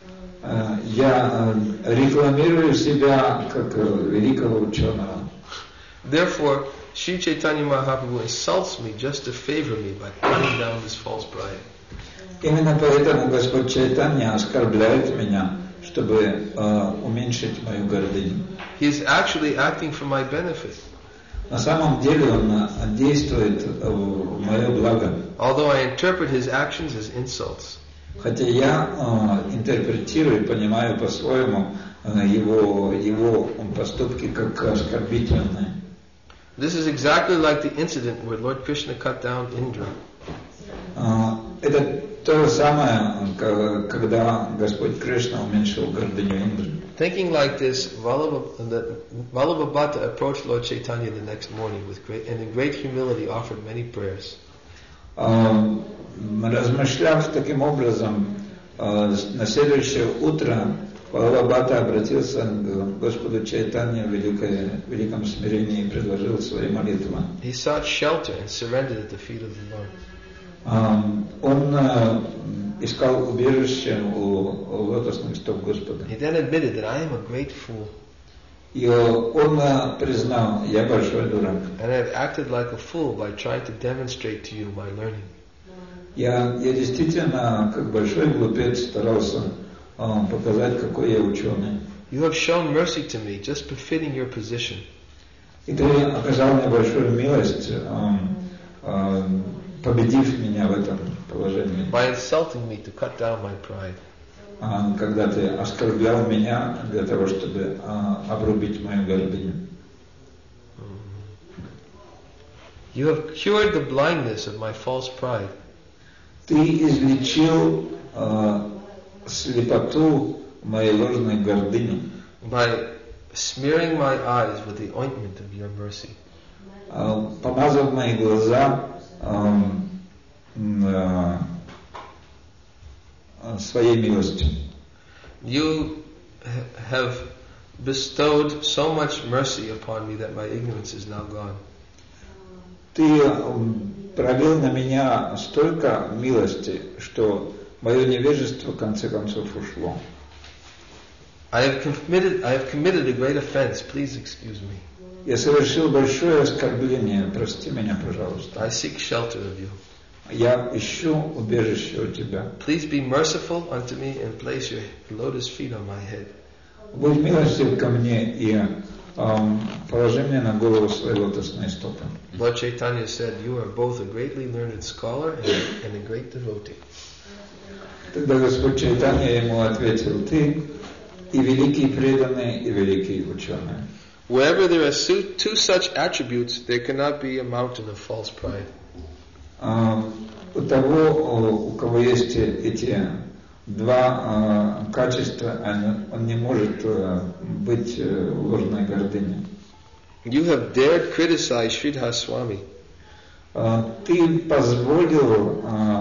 Я рекламирую себя как великого ученого. Therefore, Sri Chaitanya Mahaprabhu insults me just to favor me by cutting down this false pride. Именно поэтому Господь Чайтанья оскорбляет меня, чтобы уменьшить мою гордыню. He is actually acting for my benefit. На самом деле он действует в мое благо. Although I interpret his actions as insults. Хотя я интерпретирую и понимаю по-своему его поступки как оскорбительные. This is exactly like the incident where Lord Krishna cut down Indra. Это то же самое, когда Господь Кришна уменьшил гордыню Индры. Thinking like this, Vallabhabhata approached Lord Chaitanya the next morning and in great humility offered many prayers. Размышляв таким образом, на следующее утро Валабхабхата обратился к Господу Чайтанье в великом смирении и предложил свои молитвы. He sought shelter and surrendered at the feet of the Lord. Он искал убежище у лотосных стоп Господа. He then admitted that I am a great fool. И он признал, я большой дурак. And I have acted like a fool by trying to demonstrate to you my learning. Я действительно, как большой глупец, старался показать, какой я ученый. You have shown mercy to me, just befitting your position. И ты оказал мне большую милость, победив меня в этом положении. By insulting me to cut down my pride. Когда ты оскорблял меня для того, чтобы обрубить мою гордыню. You have cured the blindness of my false pride. Ты излечил слепоту моей ложной гордыни. By smearing my eyes with the ointment of your mercy. Помазав мои глаза своей милостью. You have bestowed so much mercy upon me that my ignorance is now gone. Ты пролил на меня столько милости, что мое невежество в конце концов ушло. I have committed a great offense. Please excuse me. Я совершил большое оскорбление. Прости меня, пожалуйста. I seek shelter of you. Я ищу убежище у тебя. Please be merciful unto me and place your lotus feet on my head. Будь милостив ко мне и положи мне на голову свои лотосные стопы. Lord Chaitanya said, you are both a greatly learned scholar and a great devotee. Тогда Господь Чайтанья ему ответил, ты и великий преданный, и великий ученый. Wherever there are two such attributes, there cannot be a mountain of false pride. У того, у кого есть эти два качества, он не может быть ложной гордыней. You have dared criticize Sridhar Swami. Ты позволил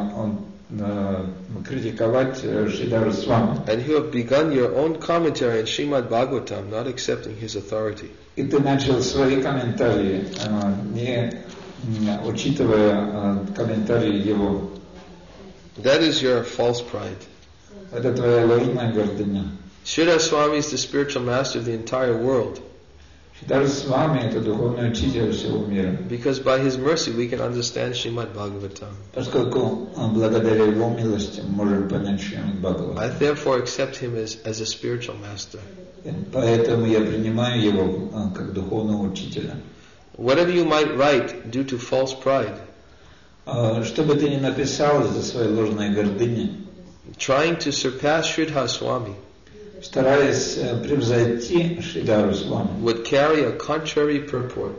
критиковать Шридару Свами. And you have begun your own commentary on Srimad Bhagavatam, not accepting his authority. И ты начал свои комментарии, не учитывая комментарии его. That is your false pride. Это твоя ложная гордыня. Sridhar Swami is the spiritual master of the entire world. Шридар Свами — это духовный учитель всего мира. Because by his mercy we can understand Srimad Bhagavatam. Поскольку благодаря его милости мы можем понять Шримад Бхагаватам. I therefore accept him as a spiritual master. Поэтому я принимаю его как духовного учителя. Whatever you might write due to false pride, что бы ты ни написал из-за своей ложной гордыни, trying to surpass Sridhar Swami, стараясь превзойти Шридару Свами, would carry a contrary purport.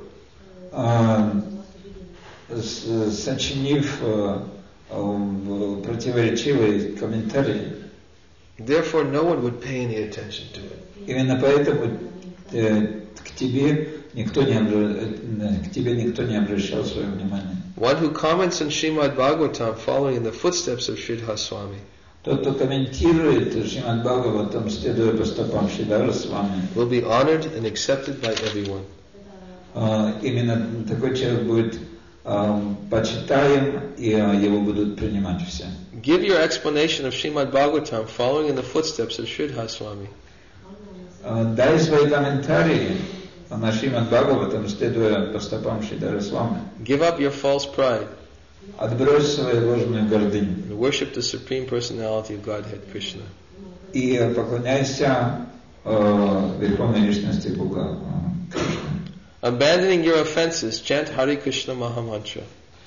Сочинив противоречивые комментарии. Therefore, no one would pay any attention to it. Именно поэтому к тебе никто не обращал свое внимание. One who comments on Srimad Bhagavatam following in the footsteps of Sridhar Swami Тот, кто комментирует Шримад Бхагаватам, следуя по стопам Шридара Свами, will be honored and accepted by everyone. Именно такой человек будет почитаем, и его будут принимать все. Give your explanation of Srimad Bhagavatam following in the footsteps of Sridhar Swami. Дай свои комментарии на Шримад Бхагаватам, следуя по стопам Шридара Свами. Give up your false pride. Отбрось свою ложную гордыню. And worship the Supreme Personality of Godhead Krishna. И поклоняйся Верховной Личности Бога Кришны. Abandoning your offenses, chant Hare Krishna Mahamantra.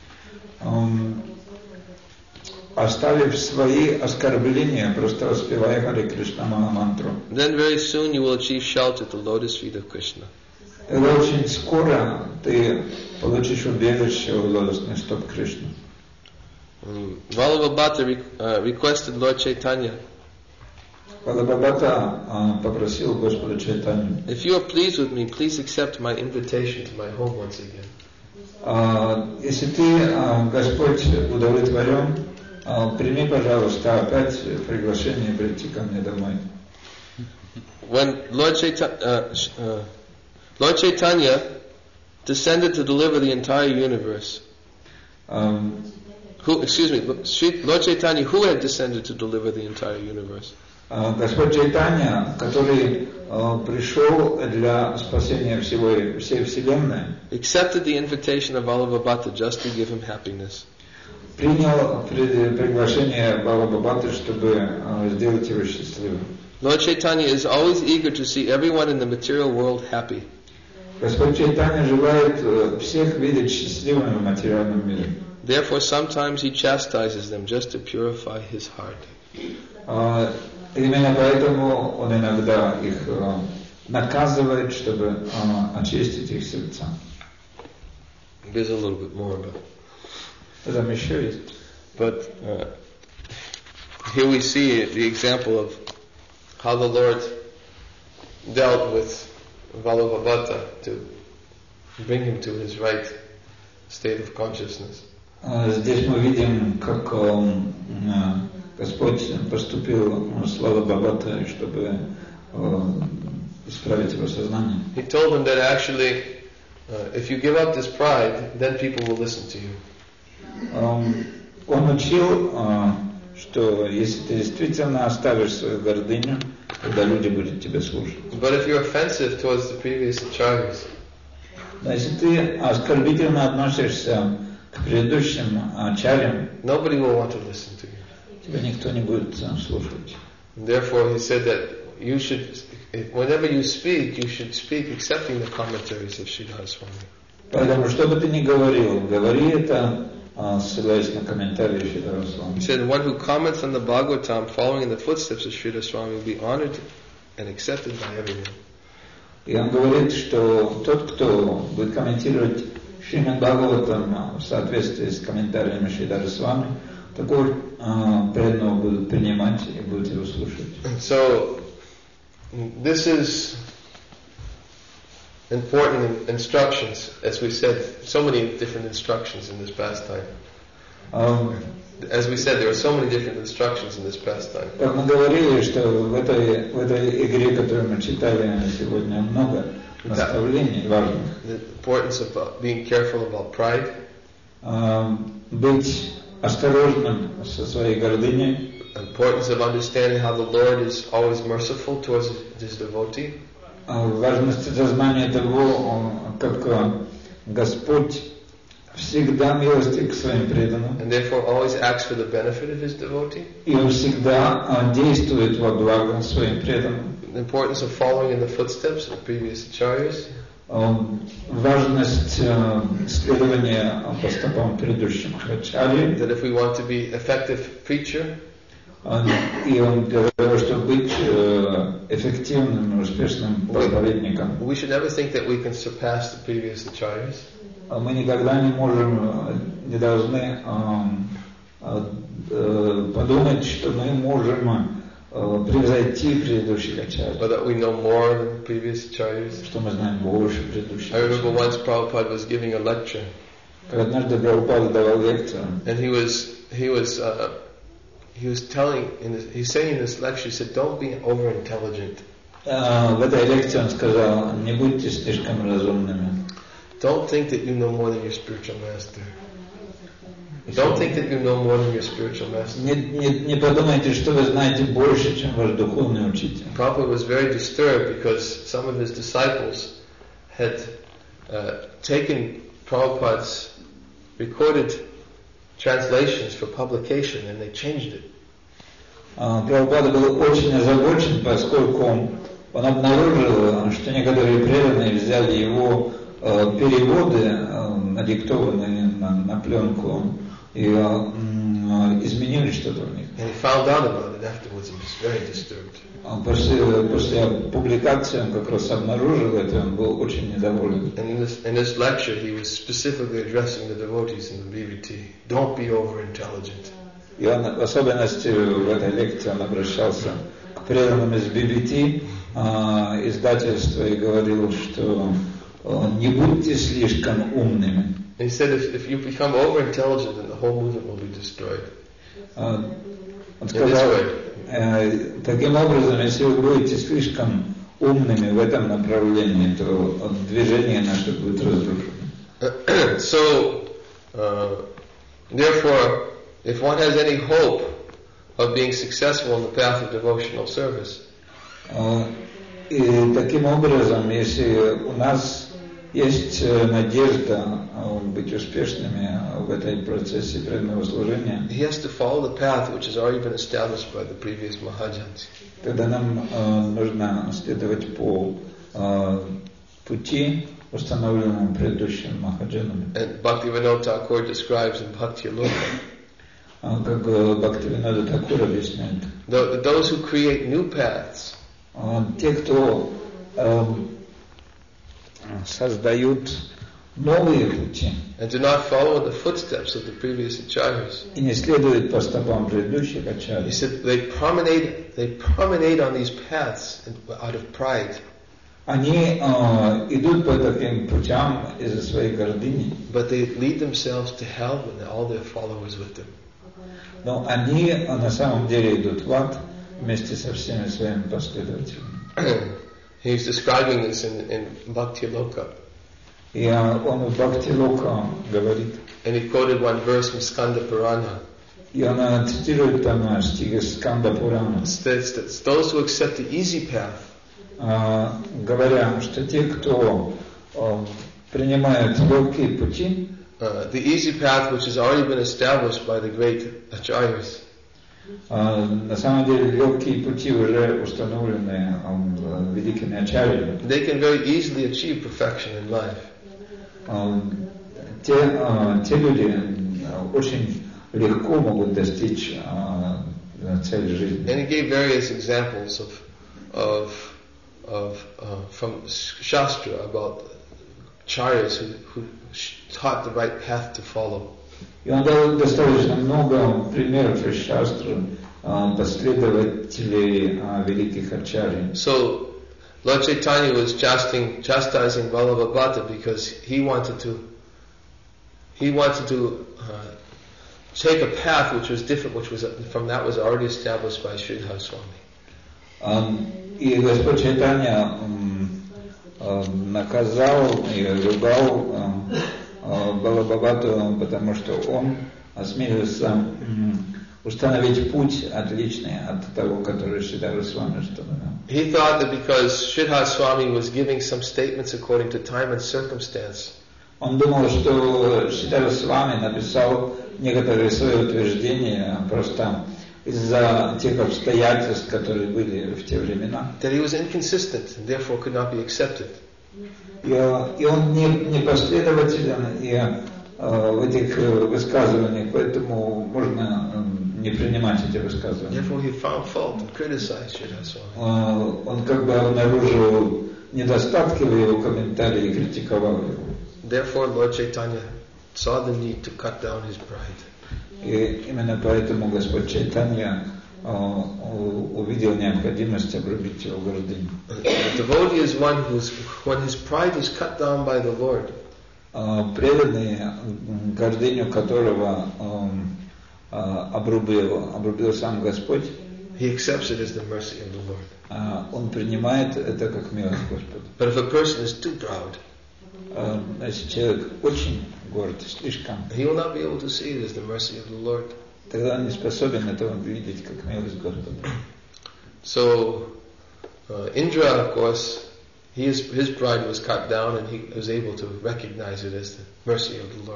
Оставив свои оскорбления, просто воспевай Харе Кришна Махамантру. Then very soon you will achieve shelter at the lotus feet of Krishna. И очень скоро ты получишь убежище у лотосных стоп Кришны. Vallabhabhata requested Lord Chaitanya, Валабхабхата попросил Господа Чайтанью, if you are pleased with me, please accept my invitation to my home once again. если ты, Господь, удовлетворен, прими, пожалуйста, опять приглашение прийти ко мне домой. When Lord Chaitanya descended to deliver the entire universe. Lord Chaitanya, who had descended to deliver the entire universe? Господь Чайтанья, который пришел для спасения всей Вселенной, accepted the invitation of Vallabhabhata just to give him happiness. Принял приглашение Валабхабхаты, чтобы сделать его счастливым. Lord Chaitanya is always eager to see everyone in the material world happy. Господь Чайтанья желает всех видеть счастливыми в материальном мире. Therefore, sometimes he chastises them just to purify his heart. Именно поэтому он иногда их наказывает, чтобы очистить их сердца. There's a little bit more, Там еще есть. but here we see the example of how the Lord dealt with Vallabhabhata to bring him to his right state of consciousness. Здесь мы видим, как Господь поступил с Валабхабхатой, чтобы исправить его сознание. He told him that actually, if you give up this pride, then people will listen to you. Он учил, что если ты действительно оставишь свою гордыню, тогда люди будут тебя слушать. But if you're offensive towards the previous acharyas, Но если ты оскорбительно относишься к предыдущим ачарьям, nobody will want to listen to you. тебя никто не будет слушать. And therefore, he said that you should, whenever you speak accepting the commentaries of Sridhar Swami. Поэтому, что бы ты ни говорил, говори это, ссылаясь на комментарии Шридхара Свами. He said, one who comments on the Bhagavatam following in the footsteps of Sridhar Swami will be honored and accepted by everyone. И он говорит, что тот, кто будет комментировать Шримад Бхагаватам в соответствии с комментариями Шридхара Свами, такого преданного будут принимать и будут его слушать. So, this is important instructions, as we said, so many different instructions in this pastime. As we said, there are so many different instructions in this pastime. Как мы говорили, что в этой игре, которую мы читали сегодня, много наставлений важных. The importance of being careful about pride. Быть осторожным со своей гордыней. Importance of understanding how the Lord is always merciful towards His devotee. Важность осознания того, как Господь всегда милостив к своим преданным. And therefore always acts for the benefit of His devotee. И Он всегда действует во благо своим преданным. The importance of following in the footsteps of the previous acharyas. Важность следования по стопам предыдущих ачарьи. That if we want to be effective preacher, и он для того, чтобы быть эффективным, успешным проповедником, we should never think that we can surpass the previous acharyas. Мы никогда не должны подумать, что мы можем превзойти предыдущих ачарьев. But that we know more than previous acharyas. Что мы знаем больше предыдущих. I remember once Prabhupada was giving a lecture. Когда однажды Прабхупада давал лекцию. And he was saying in this lecture, he said, don't be over intelligent. В этой лекции он сказал, не будьте слишком разумными. Don't think that you know more than your spiritual master. Don't think that you know more than your spiritual master. Не подумайте, что вы знаете больше, чем ваш духовный учитель. Prabhupada was very disturbed because some of his disciples had taken Prabhupada's recorded translations for publication and they changed it. Прабхупада был очень озабочен, поскольку он обнаружил, что некоторые преданные взяли его переводы, надиктованные на пленку, и изменили что-то в них. And he found out about it afterwards and was very disturbed. После публикации он как раз обнаружил это, он был очень недоволен. And in this lecture he was specifically addressing the devotees in the BVT. Don't be over intelligent. И он, в особенности в этой лекции, он обращался к преданным из BBT издательства и говорил, что не будьте слишком умными. And he said, if you become over intelligent, then the whole movement will be destroyed. Он сказал, таким образом, если вы будете слишком умными в этом направлении, то движение наше будет разрушено. So, therefore, if one has any hope of being successful in the path of devotional service, и таким образом, если у нас есть надежда быть успешными в этой процессе преданного служения, he has to follow the path which has already been established by the previous Mahajans. Тогда нам нужно следовать по пути, установленному предыдущим Махаджанами. And Bhaktivinoda Thakur describes in Bhakti Loka, как Бхактивинода Тхакур объясняет, those who create new paths, те, кто создают новые пути and do not follow the footsteps of the previous acharyas. и не следуют по стопам предыдущих He ачарьев. said they promenade on these paths out of pride. Они идут по таким путям из-за своей гордыни, But they lead themselves to hell and all their followers with them. но они на самом деле идут в ад вместе со всеми своими последователями. He's describing this in Bhakti Loka. И он в Бхакти Лока говорит, And he quoted one verse from Skanda Purana. и он цитирует там стих из Сканда Пурана, It states that those who accept the easy path, говоря, что те, кто принимают легкие пути, the easy path which has already been established by the great acharyas, На самом деле легкие пути уже установлены великими ачарьями. They can very easily achieve perfection in life. Те люди очень легко могут достичь цели жизни. And he gave various examples from Shastra about acharyas who taught the right path to follow. И он дал достаточно много примеров из шастры, последователей великих ачарьи. So Lord Chaitanya was chastising Vallabhabhata because he wanted to take a path which was different, which was already established by Sridhar Swami. И Господь Чайтанья наказал и ругал Валлабхабхату, потому что он осмелился установить путь отличный от того, который Шридхар Свами установил. He thought that because Sridhar Swami was giving some statements according to time and circumstance, Он думал, что Шридхар Свами написал некоторые свои утверждения просто из-за тех обстоятельств, которые были в те времена. that he was inconsistent and therefore could not be accepted. И он не последователен и в этих высказываниях, поэтому можно не принимать эти высказывания. Therefore he found fault and criticized Sridhar Swami. Он как бы обнаружил недостатки в его комментарии и критиковал его. Therefore Lord Chaitanya saw the need to cut down his pride. И именно поэтому Господь Чайтанья увидел необходимость обрубить его гордыню. The devotee is one when his pride is cut down by the Lord, Преданный, гордыню которого обрубил сам Господь, he accepts it as the mercy of the Lord. Он принимает это как милость Господа. But if a person is too proud, Если человек очень горд, слишком, he will not be able to see it as the mercy of the Lord. тогда он не способен этого видеть как милость Господа. So Indra, of course, his pride was cut down, and he was able to recognize it as the mercy of the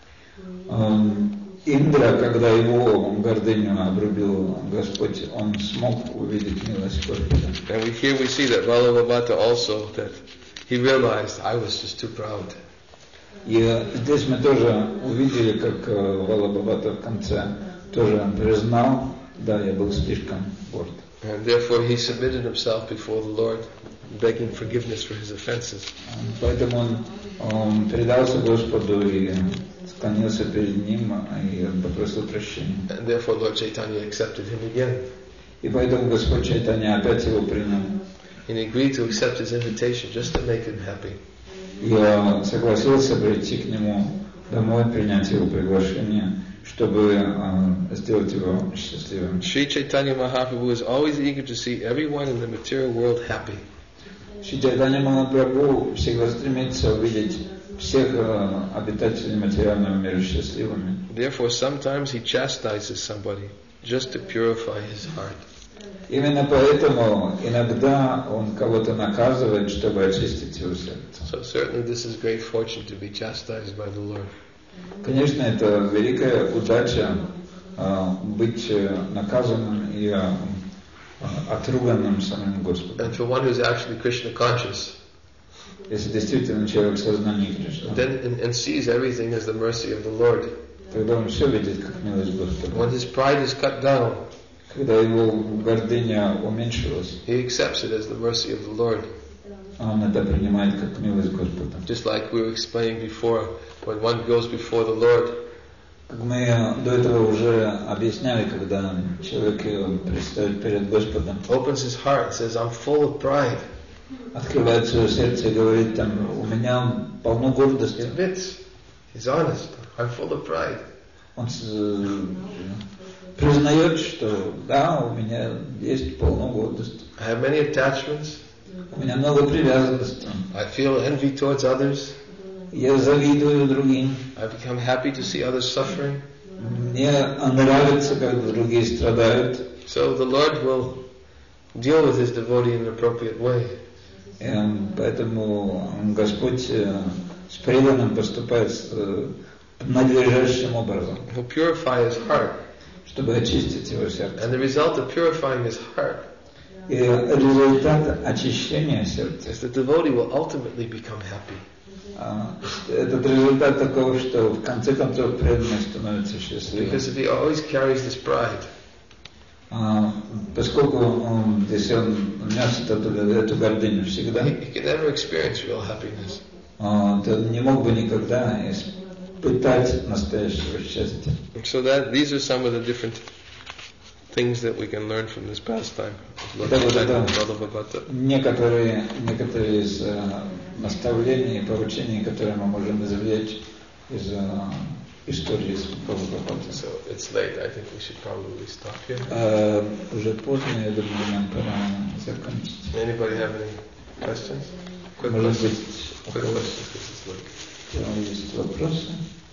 Lord. Индра, когда его гордыню обрубил Господь, он смог увидеть милость Господа. And here we see that Vallabhabhata also, that he realized I was just too proud. И здесь мы тоже увидели, как Валлабхабхата в конце тоже признал, да, я был слишком горд. And therefore he submitted himself before the Lord, begging forgiveness for his offenses. Поэтому он предался Господу и склонился перед Ним и попросил прощения. And therefore Lord Chaitanya accepted him again. И поэтому Господь Чайтанья опять его принял. And he agreed to accept his invitation just to make him happy. И согласился прийти к нему домой, принять его приглашение, чтобы сделать его счастливым. Sri Chaitanya Mahaprabhu is always eager to see everyone in the material world happy. Шри Чайтанья Махапрабху всегда стремится увидеть всех обитателей материального мира счастливыми. Therefore sometimes he chastises somebody just to purify his heart. Именно поэтому иногда он кого-то наказывает, чтобы очистить его сердце. So certainly this is great fortune to be chastised by the Lord. Конечно, это великая удача быть наказанным и отруганным самим Господом. And for one who's actually Krishna conscious, Если действительно человек в сознании Кришны, then and sees everything as the mercy of the Lord. тогда он все видит как милость Господа. When his pride is cut down, Когда его гордыня уменьшилась, he accepts it as the mercy of the Lord. он это принимает как милость Господа. Just like we were explaining before, when one goes before the Lord, Как мы до этого уже объясняли, когда человек предстает перед Господом, opens his heart and says, I'm full of pride. открывает свое сердце и говорит там, у меня полно гордости. He admits, he's honest, I'm full of pride. Он признает, что да, у меня есть полно гордости. I have many attachments. У меня много привязанностей. I feel envy towards others. Я завидую другим. I become happy to see others suffering. Мне нравится, как другие страдают. So the Lord will deal with his devotee in an appropriate way. Поэтому Господь с преданным поступает надлежащим образом. He'll purify his heart. чтобы очистить его сердце. And the result of purifying his heart И результат очищения сердца is the devotee will ultimately become happy. Этот результат такого, что в конце концов преданный становится счастливым. Because if he always carries this pride, поскольку если он носит эту гордыню всегда, he can never experience real happiness. то не мог бы никогда испытать настоящего счастья. So these are some of the different things that we can learn from this pastime. Некоторые из наставлений и поручений, которые мы можем извлечь из истории с Прабхупадой. So it's late. I think we should probably stop here. Уже поздно, я думаю, нам пора закончить. Anybody have any questions? Quick Может быть, questions because it's late. Есть вопросы?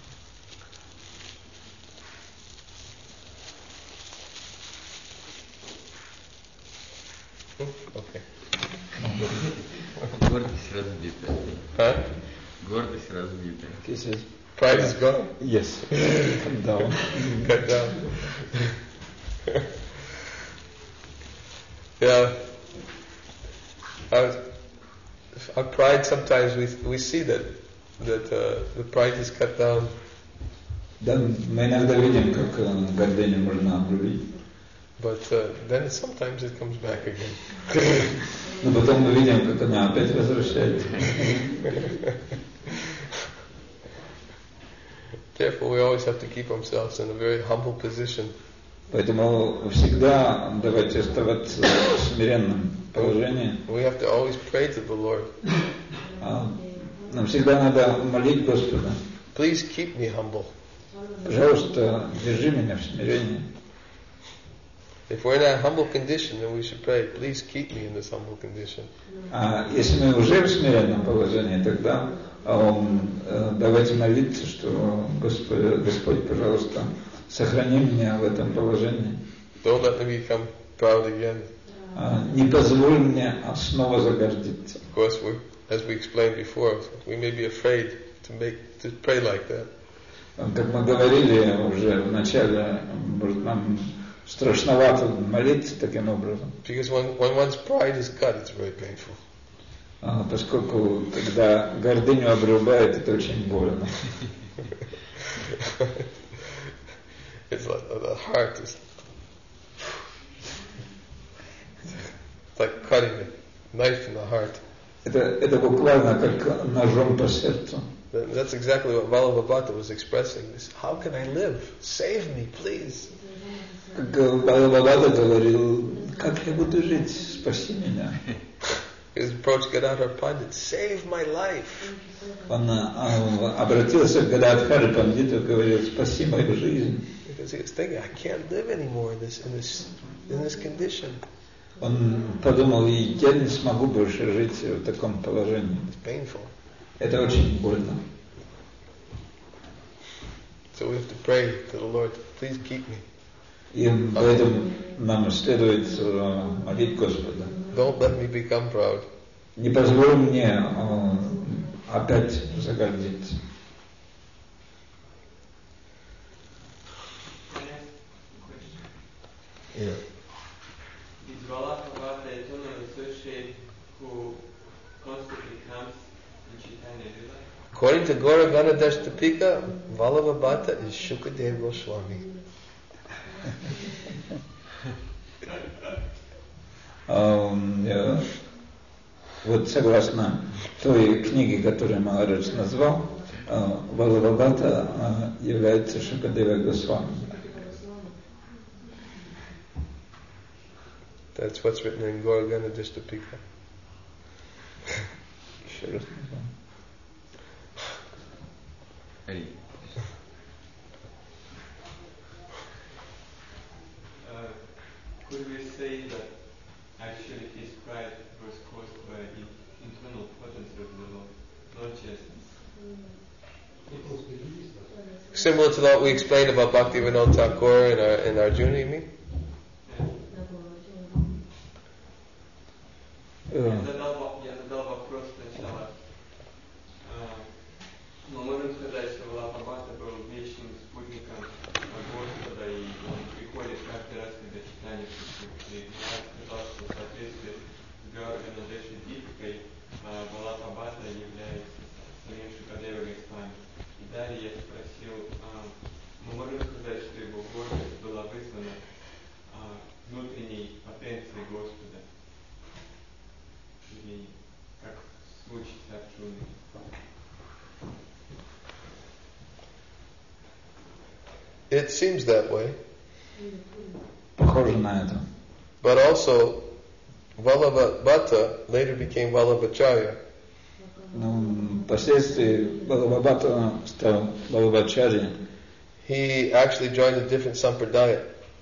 Okay. Гордость разбита. Huh? Гордость разбита. He says, Pride is gone? yes, come down. Cut down. Yeah. Our pride, sometimes we see that the pride is cut down. Да, мы иногда видим, как гордыню можно обрубить. But then sometimes it comes back again. Но потом мы видим, как она опять возвращается. Therefore, we always have to keep ourselves in a very humble position. Поэтому всегда давайте оставаться в смиренном положении. We have to always pray to the Lord. Нам всегда надо молить Господа. Please keep me humble. Пожалуйста, держи меня в смирении. If we're in a humble condition, then we should pray, please keep me in this humble condition. А если мы уже в смиренном положении, тогда давайте молиться, что Господь, пожалуйста, сохрани меня в этом положении. Don't let me become proud again. Не позволь мне снова загордиться. Of course, as we explained before, we may be afraid to pray like that. Как мы говорили уже в начале, может, нам страшновато молиться таким образом. Because when one's pride is cut, it's very painful. Поскольку когда гордыню обрубает, это очень больно. It's like the heart is like cutting a knife in the heart. Это буквально как ножом по сердцу. That's exactly what Vallabhabhata was expressing. This, how can I live? Save me, please. Как Валабхабхата говорил, как я буду жить? Спаси меня. His approach Gadadhar Pandit, save my life. Он обратился к Гададхаре Пандиту и говорил, спаси мою жизнь. Because he was thinking, I can't live anymore in this condition. Он подумал, я не смогу больше жить в таком положении. It's painful. Это очень больно. So we have to pray to the Lord, please keep me. И поэтому нам следует молить Господа. Don't let me become proud. Не позволь мне опять загордиться. Yeah. Is Vallabhabhata a eternal associate who constantly comes in Chaitanya Lila? According to Gaura Ganadashtapika, Vallabhabhata is Shukadeva Goswami. Вот согласно той книге, которую Махарадж назвал, Валабхабхата является Шукадева Госвами. That's what's written in Gaura Ganadashtapika. Еще раз назвал. Could we say that actually his pride was caused by internal potency of the Lord, not chastity? Similar to what we explained about Bhaktivinoda Thakur and Arjuna, you mean? Я задал вопрос сначала. Мы можем сказать, что Валабхабхата был вечным спутником Господа, и он It seems that way. Похоже на это. But also, Vallabhabhata later became Vallabhacharya. Но впоследствии Валлабхата стал Валлабхачарьей. He actually joined a different sampradaya.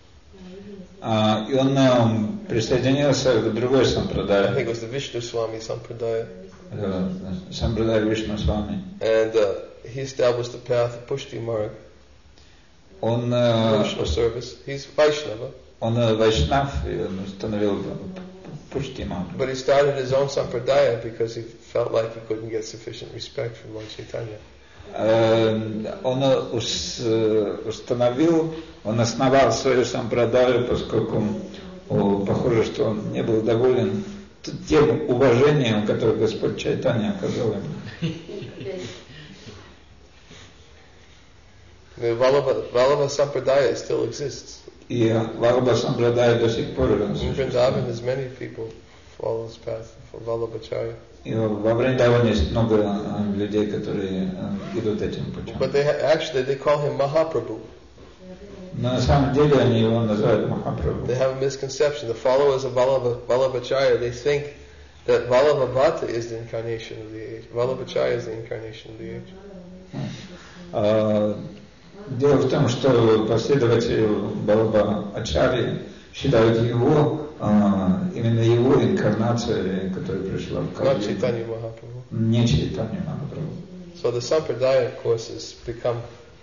И он присоединился к другой I think сампрадае, it was the Vishnu Swami sampradaya. сампрадае Вишну Свами. And he established the path of Pushti Marg, Он devotional service. He's Vaishnava. Вайшнав, и он установил Пуштиман. But he started his own sampradaya because he felt like he couldn't get sufficient respect from Lord Chaitanya. Он основал свою сампрадаю, поскольку похоже, что он не был доволен тем уважением, которое Господь Чайтанья оказал ему. The Vallabha sampradaya still exists. И Валлабха сампрадая до сих пор In Vrindavan, there's many people follow this path for Vallabhacharya. И во Вриндаване есть много людей, которые идут этим путем. But they call him Mahaprabhu. Но на самом деле они его называют Махапрабху. They have a misconception. The followers of Vallabhacharya, they think that Vallabhabhata is the incarnation of the age. Vallabhacharya is the incarnation of the age. Дело в том, что последователи Валлабхачарьи считают его, именно его инкарнацией, которая пришла в Not Chaitanya Mahaprabhu. не Чайтанья Махапрабху. So the sampradaya, of course, has become...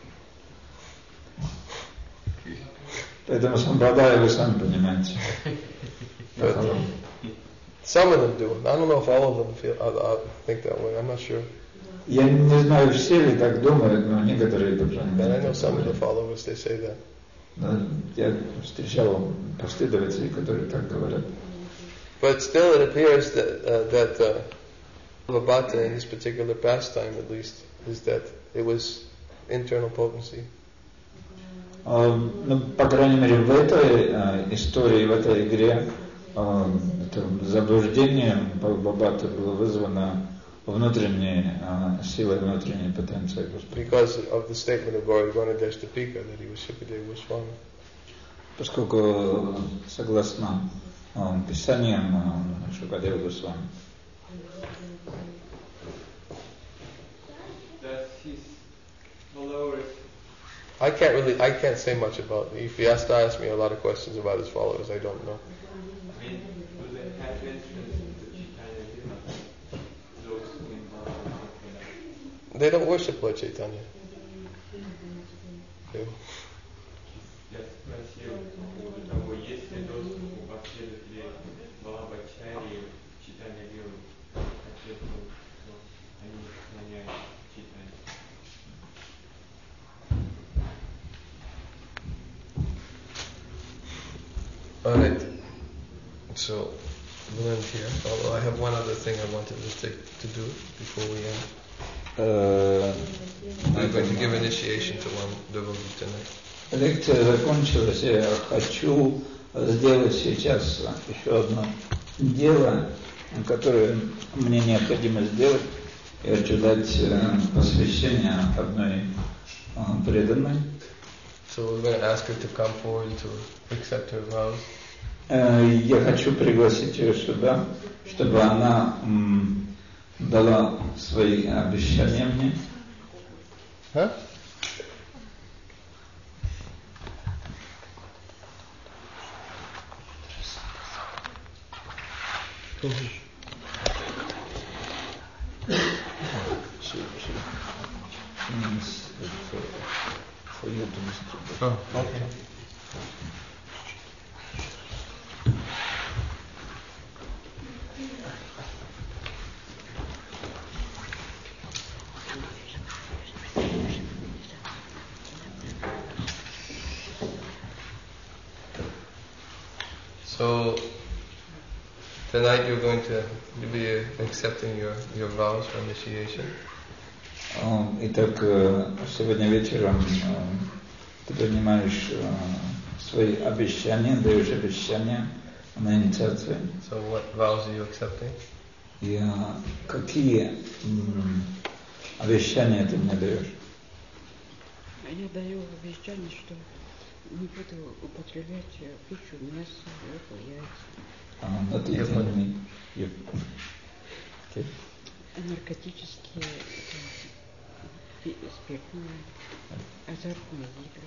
Поэтому сампрадая, вы сами понимаете. Some of them do. I don't know if all of them think that way. I'm not sure. Я не знаю, все ли так думают, но некоторые тоже. And I know some of the followers, they say that. Я встречал последователей, которые так говорят. But still it appears that Vallabhata, in this particular pastime at least, is that it was internal potency. Ну, по крайней мере, в этой истории, в этой игре, заблуждение Валлабхата было вызвано внутренней силой, внутренней потенцией Господа. Because of the statement of Gauranga Dashtapika that he was Shukadeva Goswami. Поскольку, согласно писаниям Шукадева Госвами. I can't say much about it. If he has to ask me a lot of questions about his followers, I don't know. I mean, do they have entrance into Chaitanya Lila? Those who involve? They don't worship Lord Chaitanya. Okay. Я спросил по поводу того, есть ли доступ у последователей Валлабхачарьи в Chaitanya Лилу. Ответ был, что они склоняют Chaitanya. Alright, so we'll end here. Although I have one other thing I wanted to do before we end. I'm going to give initiation to one devotee tonight. Лекция закончилась, я хочу сделать сейчас еще одно дело, которое мне необходимо сделать. Я хочу дать посвящение одной преданной. So we're going to ask her to come forward to accept her vows. Я хочу пригласить ее сюда, чтобы она дала свои обещания мне. Huh? For you to distribute. Oh, okay. So tonight you're going to be accepting your vows for initiation. Итак, сегодня вечером ты принимаешь свои обещания, даешь обещания на инициацию. So what vows are you accepting? И какие обещания ты мне даешь? Я даю обещание, что не буду употреблять пищу, мясо, рыбу, яйца. Not eating meat. Okay. Наркотические, спиртные, азартные игры.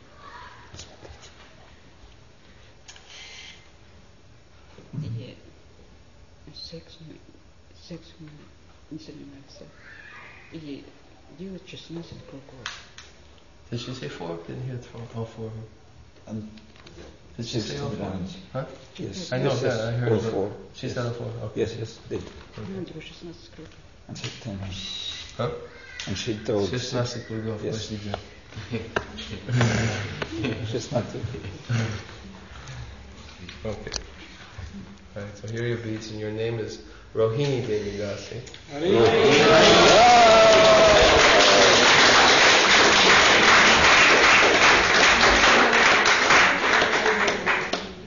И сексом не заниматься. И делать 16 кругов. Did she say 4? Didn't hear all 4 of them. Did she say all 4? Huh? Yes. I know yes, that. I heard all it. 4. She said all 4. Okay. Yes, did. Ну, 16 кругов. And she told me. Huh? And she told. 16 кругов. Yes. 16. Okay. Alright, so here are your beads, and your name is Rohini Devi Dasi.